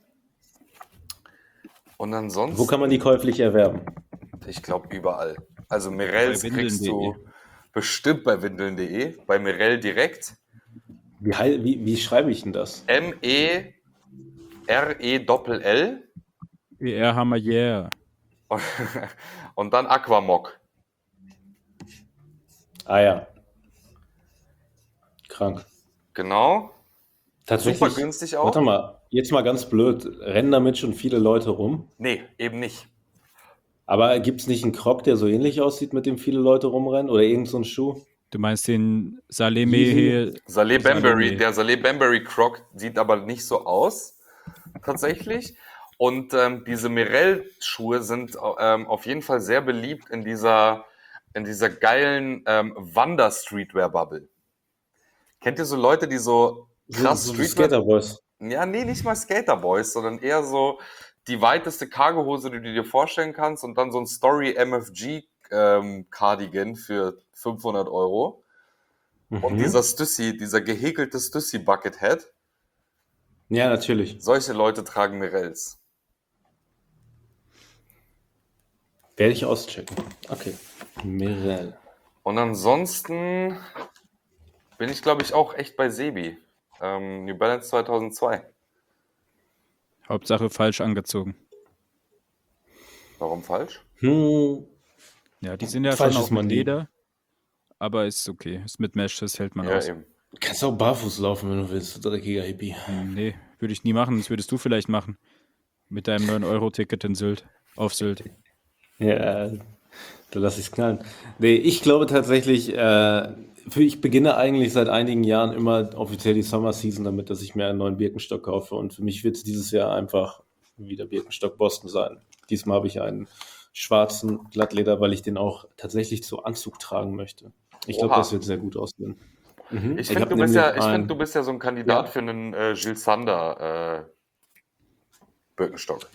und ansonsten, Wo kann man die käuflich erwerben? ich glaube überall. Also Merrells Bei kriegst du windeln punkt de. bestimmt bei windeln punkt de, bei Merrell direkt. Wie, hei- wie, wie schreibe ich denn das? M E R E Doppel L E R Hammer, yeah. und dann Aquamog. Ah ja. Krank. Genau. Tatsächlich. Super günstig auch. Warte mal, jetzt mal ganz blöd. Rennen damit schon viele Leute rum? Nee, eben nicht. Aber gibt es nicht einen Croc, der so ähnlich aussieht, mit dem viele Leute rumrennen? Oder irgend so ein Schuh? Du meinst den Saleh Yeezy. Mehe. Saleh Bambury, Saleh. der Saleh Bambury Croc sieht aber nicht so aus, tatsächlich. Und ähm, diese Merrell-Schuhe sind ähm, auf jeden Fall sehr beliebt in dieser, in dieser geilen ähm, Wander-Streetwear-Bubble. Kennt ihr so Leute, die so krass so, so Streetwear... Skaterboys. Ja, nee, nicht mal Skaterboys, sondern eher so die weiteste Cargohose, die du dir vorstellen kannst und dann so ein Story M F G ähm, Cardigan für fünfhundert Euro. Und Mhm. dieser Stussy, dieser gehäkelte Stussy Buckethead, Ja, natürlich. solche Leute tragen Merrells. Werde ich auschecken. Okay. Merrell. Und ansonsten bin ich, glaube ich, auch echt bei Sebi. Ähm, New Balance zweitausendzwei. Hauptsache falsch angezogen. Warum falsch? Hm, Ja, die sind ja Falsch schon ist auch mit man nie. Leder. Aber ist okay. Ist mit Mesh, das hält man Ja, aus. eben. kannst auch barfuß laufen, wenn du willst, du dreckiger Hippie. Hm, Nee, würde ich nie machen. Das würdest du vielleicht machen. Mit deinem neun Euro Ticket in Sylt. Auf Sylt. Ja, da lasse ich es knallen. Nee, ich glaube tatsächlich, äh, für, ich beginne eigentlich seit einigen Jahren immer offiziell die Summer Season damit, dass ich mir einen neuen Birkenstock kaufe. Und für mich wird es dieses Jahr einfach wieder Birkenstock Boston sein. Diesmal habe ich einen schwarzen Glattleder, weil ich den auch tatsächlich zu Anzug tragen möchte. Ich glaube, Oha. das wird sehr gut aussehen. Mhm. Ich finde, hab du, bist ja, nämlich ich ein- find, du bist ja so ein Kandidat Ja. für einen äh, Gilles Sander äh, Birkenstock.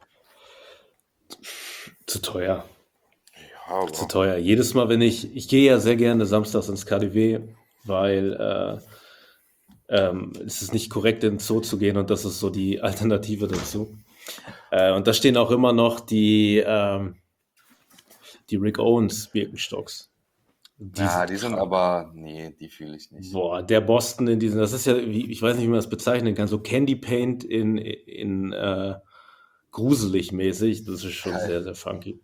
zu teuer. Ja, aber Zu teuer. Jedes Mal, wenn ich, ich gehe ja sehr gerne samstags ins K D W, weil äh, ähm, es ist nicht korrekt, in den Zoo zu gehen und das ist so die Alternative dazu. Äh, und da stehen auch immer noch die, ähm, die Rick Owens Birkenstocks. Die ja, sind die sind krank. aber, nee, die fühle ich nicht. Boah, der Boston in diesen, das ist ja, wie, ich weiß nicht, wie man das bezeichnen kann, so Candy Paint in, in äh, gruselig mäßig, das ist schon Geil. sehr, sehr funky.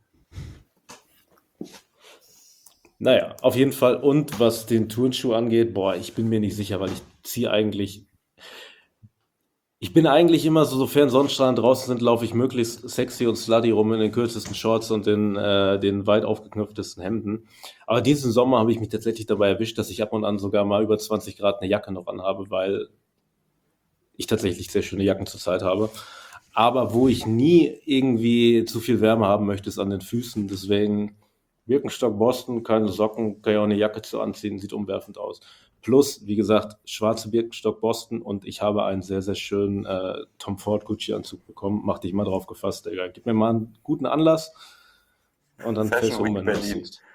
Naja, auf jeden Fall. Und was den Turnschuh angeht, boah, ich bin mir nicht sicher, weil ich ziehe eigentlich, ich bin eigentlich immer so, sofern Sonnenstrahlen draußen sind, laufe ich möglichst sexy und slutty rum in den kürzesten Shorts und in äh, den weit aufgeknöpftesten Hemden. Aber diesen Sommer habe ich mich tatsächlich dabei erwischt, dass ich ab und an sogar mal über zwanzig Grad eine Jacke noch anhabe, weil ich tatsächlich sehr schöne Jacken zurzeit habe. Aber wo ich nie irgendwie zu viel Wärme haben möchte, ist an den Füßen. Deswegen Birkenstock Boston, keine Socken, kann ja auch eine Jacke zu anziehen, sieht umwerfend aus. Plus, wie gesagt, schwarze Birkenstock Boston und ich habe einen sehr, sehr schönen äh, Tom Ford Gucci-Anzug bekommen. Mach dich mal drauf gefasst, Digga. Gib mir mal einen guten Anlass und dann fällst du Fashion um, Week wenn du das Berlin. siehst.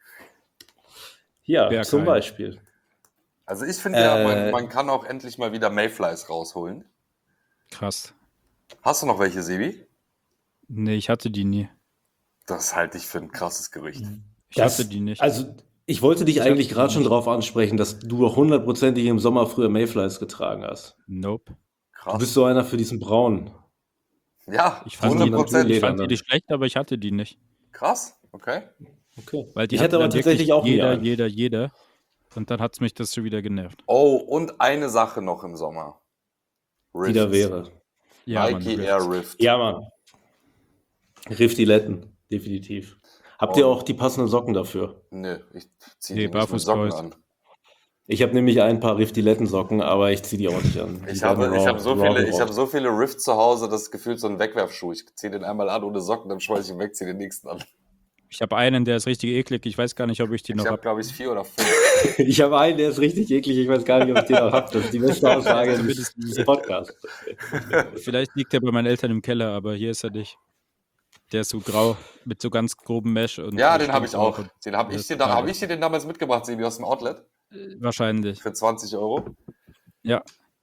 Ja, Berghain. zum Beispiel. Also ich finde ja, man, Äh, man kann auch endlich mal wieder Mayflies rausholen. Krass. Hast du noch welche, Sebi? Nee, ich hatte die nie. Das halte ich für ein krasses Gerücht. Ich Das, hatte die nicht. also, ich wollte dich Ich hatte eigentlich die gerade schon nicht. drauf ansprechen, dass du doch hundertprozentig im Sommer früher Mayflies getragen hast. Nope. Du bist Krass. so einer für diesen Braun. Ja, Ich fand, die, hundert Prozent. ich Naturleder, fand die ne? nicht schlecht, aber ich hatte die nicht. Krass, okay. Okay. Weil die Ich hatte hatte aber dann wirklich tatsächlich auch nie jeder, einen. jeder, jeder. Und dann hat es mich das schon wieder genervt. Oh, und eine Sache noch im Sommer. Die da Rifts. wäre. Ja, Mann, Nike Rifts. Air Rift. Ja, Mann. Riftiletten, definitiv. Habt ihr Und auch die passenden Socken dafür? nö, ich ziehe Nee, die nicht mit Barfuß Socken Boys. an. Ich habe nämlich ein paar Riftiletten-Socken, aber ich ziehe die auch nicht an. Die Ich werden habe, ich raw, habe so raw viele, ich habe gerockt. so viele Rifts zu Hause, das ist gefühlt so ein Wegwerfschuh. Ich ziehe den einmal an ohne Socken, dann schmeiße ich ihn weg, ziehe den nächsten an. Ich habe einen, der ist richtig eklig. Ich weiß gar nicht, ob ich die Ich noch habe, habe. glaube ich, vier oder fünf. Ich habe einen, der ist richtig eklig. Ich weiß gar nicht, ob ich den noch habe. Das ist die beste Aussage Zumindest des Podcasts. Vielleicht liegt er bei meinen Eltern im Keller, aber hier ist er nicht. Der ist so grau mit so ganz groben Mesh. Und Ja, der den habe ich stinkt auch. und Den habe der ich, ist dir da, total- hab ich dir den damals mitgebracht, Sebi, aus dem Outlet. Wahrscheinlich. Für zwanzig Euro. Ja.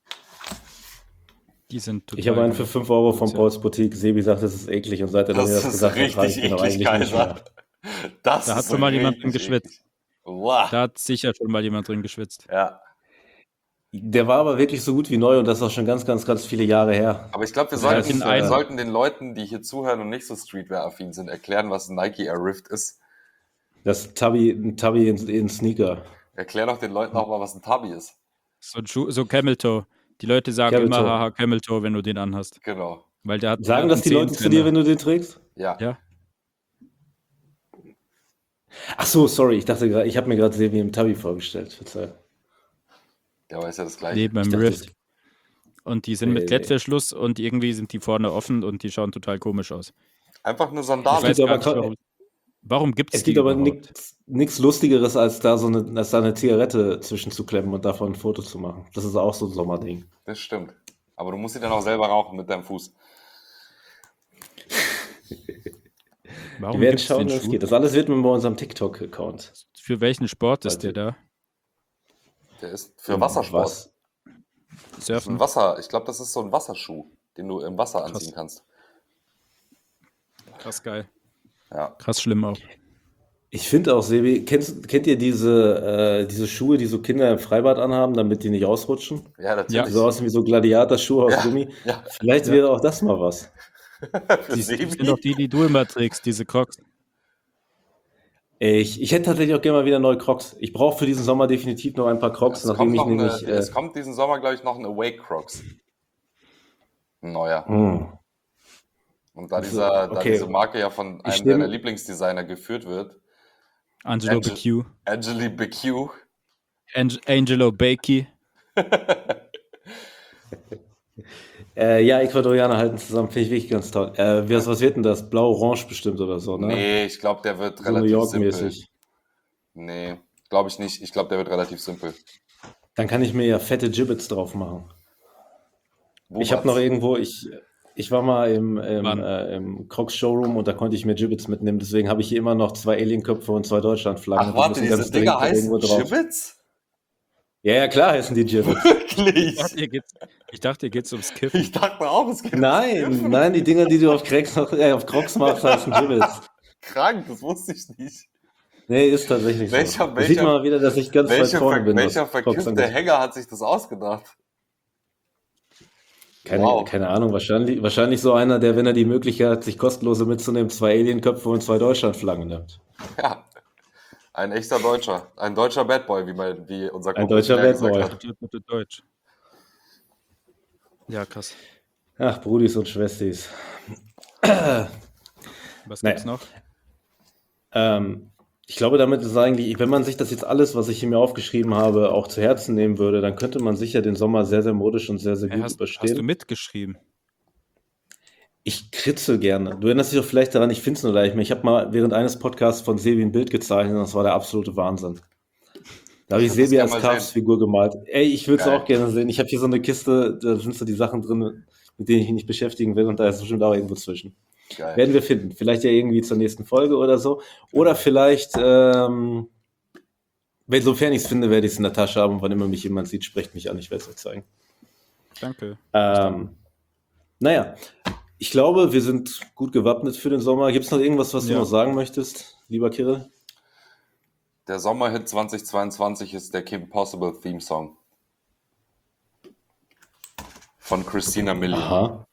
Die sind total Ich habe einen gut. für fünf Euro von Ja. Pauls Boutique. Sebi sagt, das ist eklig. Und seit er Das mir das ist gesagt hat, trage ich richtig den auch eklig, eigentlich nicht Kaiser. mehr. Das Da hat ist schon mal jemand drin richtig geschwitzt. eklig. Wow. Da hat sicher schon mal jemand drin geschwitzt. Ja. Der war aber wirklich so gut wie neu und das ist auch schon ganz, ganz, ganz viele Jahre her. Aber ich glaube, wir, Das heißt, sollten, äh, wir sollten den Leuten, die hier zuhören und nicht so Streetwear-affin sind, erklären, was ein Nike Air Rift ist. Das ist Tubby, ein Tubby in, in Sneaker. Erklär doch den Leuten auch mal, was ein Tabi ist. So, ein Schuh- so Camel Toe. Die Leute sagen Camel immer, Toe. haha, Camel Toe, wenn du den anhast. Genau. Weil der hat Sagen der das hat die einen Leute zu dir, wenn du den trägst? Ja. Ja. Ach so, sorry, ich dachte gerade, ich habe mir gerade Sebi im Tubby vorgestellt. Verzeih. Der weiß ja das Gleiche. Neben Ich einem dachte, Rift. Und die sind Nee, mit nee. Klettverschluss und irgendwie sind die vorne offen und die schauen total komisch aus. Einfach eine Ich Sandale. gibt weiß gar aber nicht, ka- warum. Warum gibt es Es die gibt aber überhaupt? nichts Lustigeres, als da so eine, als da eine Zigarette zwischenzuklemmen und davon ein Foto zu machen. Das ist auch so ein Sommerding. Das stimmt. Aber du musst sie dann auch selber rauchen mit deinem Fuß. Warum Wir werden gibt's schauen, den wie es Schuh? geht. Das alles wird mit bei unserem TikTok-Account. Für welchen Sport ist Warte. der da? Der ist für Wassersport. Was? Das ist ein Surfen? Wasser. Ich glaube, das ist so ein Wasserschuh, den du im Wasser Krass. anziehen kannst. Krass geil. Ja. Krass schlimm auch. Ich finde auch, Sebi, kennst, kennt ihr diese, äh, diese Schuhe, die so Kinder im Freibad anhaben, damit die nicht ausrutschen? Ja, Die natürlich. so aussehen wie so Gladiatorschuhe aus Ja, Gummi. ja. Vielleicht Ja. wäre auch das mal was. Für Die sind Sebi. doch die, die du immer trägst, diese Crocs. Ich, ich hätte tatsächlich auch gerne mal wieder neue Crocs. Ich brauche für diesen Sommer definitiv noch ein paar Crocs, Es nachdem kommt, ich noch eine, nämlich. Äh, es kommt diesen Sommer, glaube ich, noch ein Awake Crocs. Ein neuer. mh. Und da, Also, dieser, da okay. diese Marke ja von Ich einem deiner nehme- Lieblingsdesigner geführt wird, Angelo Angel- B Q. Angeli B Q, Ang Angelo Bakey. Äh, ja, Ecuadorianer halten zusammen, finde ich wirklich ganz toll. Äh, was, was wird denn das? Blau-Orange bestimmt oder so, ne? Nee, ich glaube, der wird so New relativ York-mäßig. simpel. Nee, glaube ich nicht. Ich glaube, der wird relativ simpel. Dann kann ich mir ja fette Gibbets drauf machen. Wo Ich habe war's? noch irgendwo, ich, ich war mal im, im, Wann? äh, im Crocs Showroom und da konnte ich mir Gibbets mitnehmen. Deswegen habe ich hier immer noch zwei Alienköpfe und zwei Deutschlandflaggen. Ach, und die warte, müssen diese ganz Dinger dringend heißen irgendwo drauf. Gibbets? Ja, ja, klar heißen die Gibbets. Wirklich? Ich dachte, hier geht's, ich dachte, hier geht's ums Kiffen. Ich dachte auch, es gibt Nein, nein, die Dinger, die du auf Crocs, äh, auf Crocs machst, heißen Gibbets. Krank, das wusste ich nicht. Nee, ist tatsächlich so. Welcher- Da sieht welcher- man mal wieder, dass ich ganz weit Welcher, vorne ver bin. was welcher Crocs verkiffte angeht. Hänger hat sich das ausgedacht? Keine, Wow. keine Ahnung, wahrscheinlich, wahrscheinlich so einer, der, wenn er die Möglichkeit hat, sich kostenlose mitzunehmen, zwei Alienköpfe und zwei Deutschlandflaggen nimmt. Ja, ein echter Deutscher. Ein deutscher Bad Boy, wie, mein, wie unser Ein Kumpel deutscher Pierre Bad gesagt Boy. hat. Deutsch. Ja, krass. Ach, Brudis und Schwestis. Was Naja. gibt's noch? Ähm, Ich glaube, damit ist eigentlich, wenn man sich das jetzt alles, was ich hier mir aufgeschrieben habe, auch zu Herzen nehmen würde, dann könnte man sicher den Sommer sehr, sehr modisch und sehr, sehr Hey, gut hast, hast du überstehen. mitgeschrieben? Ich kritzel gerne. Du erinnerst dich doch vielleicht daran, ich finde es nur leicht mehr. Ich habe mal während eines Podcasts von Sebi ein Bild gezeichnet und das war der absolute Wahnsinn. Da habe ich Ich würd das Sebi gerne als mal Cars-Figur gemalt. Ey, ich würde es Geil. auch gerne sehen. Ich habe hier so eine Kiste, da sind so die Sachen drin, mit denen ich mich nicht beschäftigen will und da ist bestimmt auch irgendwo zwischen. Geil. Werden wir finden. Vielleicht ja irgendwie zur nächsten Folge oder so. Oder vielleicht, ähm, wenn, sofern ich es finde, werde ich es in der Tasche haben und wann immer mich jemand sieht, sprecht mich an. Ich werde es euch zeigen. Danke. Ähm, naja, ich glaube, wir sind gut gewappnet für den Sommer. Gibt es noch irgendwas, was du Ja. noch sagen möchtest, lieber Kirill? Der Sommerhit zweitausendzweiundzwanzig ist der Kim Possible Theme Song. Von Christina Milian. Aha.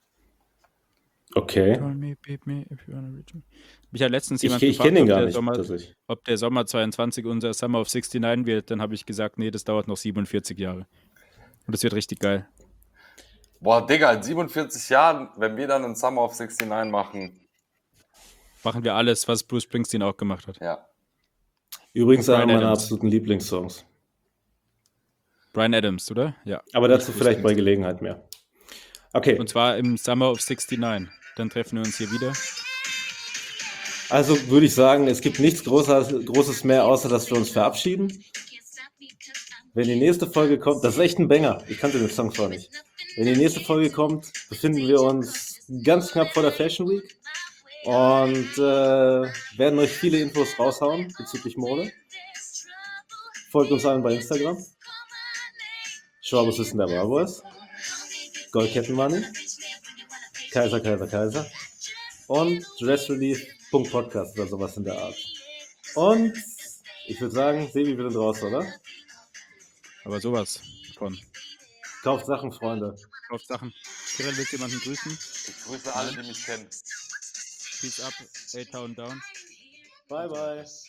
Okay. Call me, beep me, if you wanna reach me. Mich hat letztens Ich, jemand ich gefragt, kenne ihn ob gar der, nicht. Sommer, tatsächlich. ob der Sommer zweiundzwanzig unser Summer of neunundsechzig wird. Dann habe ich gesagt, nee, das dauert noch siebenundvierzig Jahre. Und das wird richtig geil. Boah, Digga, in siebenundvierzig Jahren, wenn wir dann einen Summer of neunundsechzig machen, Machen wir alles, was Bruce Springsteen auch gemacht hat. ja. Übrigens Und einer Bryan meiner Adams. absoluten Lieblingssongs. Bryan Adams, oder? Ja. Aber dazu Bruce vielleicht bei Springsteen. Gelegenheit mehr. Okay, Und zwar im Summer of neunundsechzig. Dann treffen wir uns hier wieder. also würde ich sagen, es gibt nichts Großes, Großes mehr, außer dass wir uns verabschieden. Wenn die nächste Folge kommt, das ist echt ein Banger. Ich kannte den Song zwar nicht. Wenn die nächste Folge kommt, befinden wir uns ganz knapp vor der Fashion Week und äh, werden euch viele Infos raushauen bezüglich Mode. Folgt uns allen bei Instagram. Schwabes Wissen der Barbours. Goldkettenmoney. Kaiser, Kaiser, Kaiser. Und dressrelief.podcast oder sowas in der Art. Und ich würde sagen, Sebi, wir sind raus, oder? Aber sowas von. Kauft Sachen, Freunde. Auf Sachen. Kirill, willst du jemanden grüßen? Ich grüße alle, die mich kennen. Peace up, A-Town down. Bye, bye.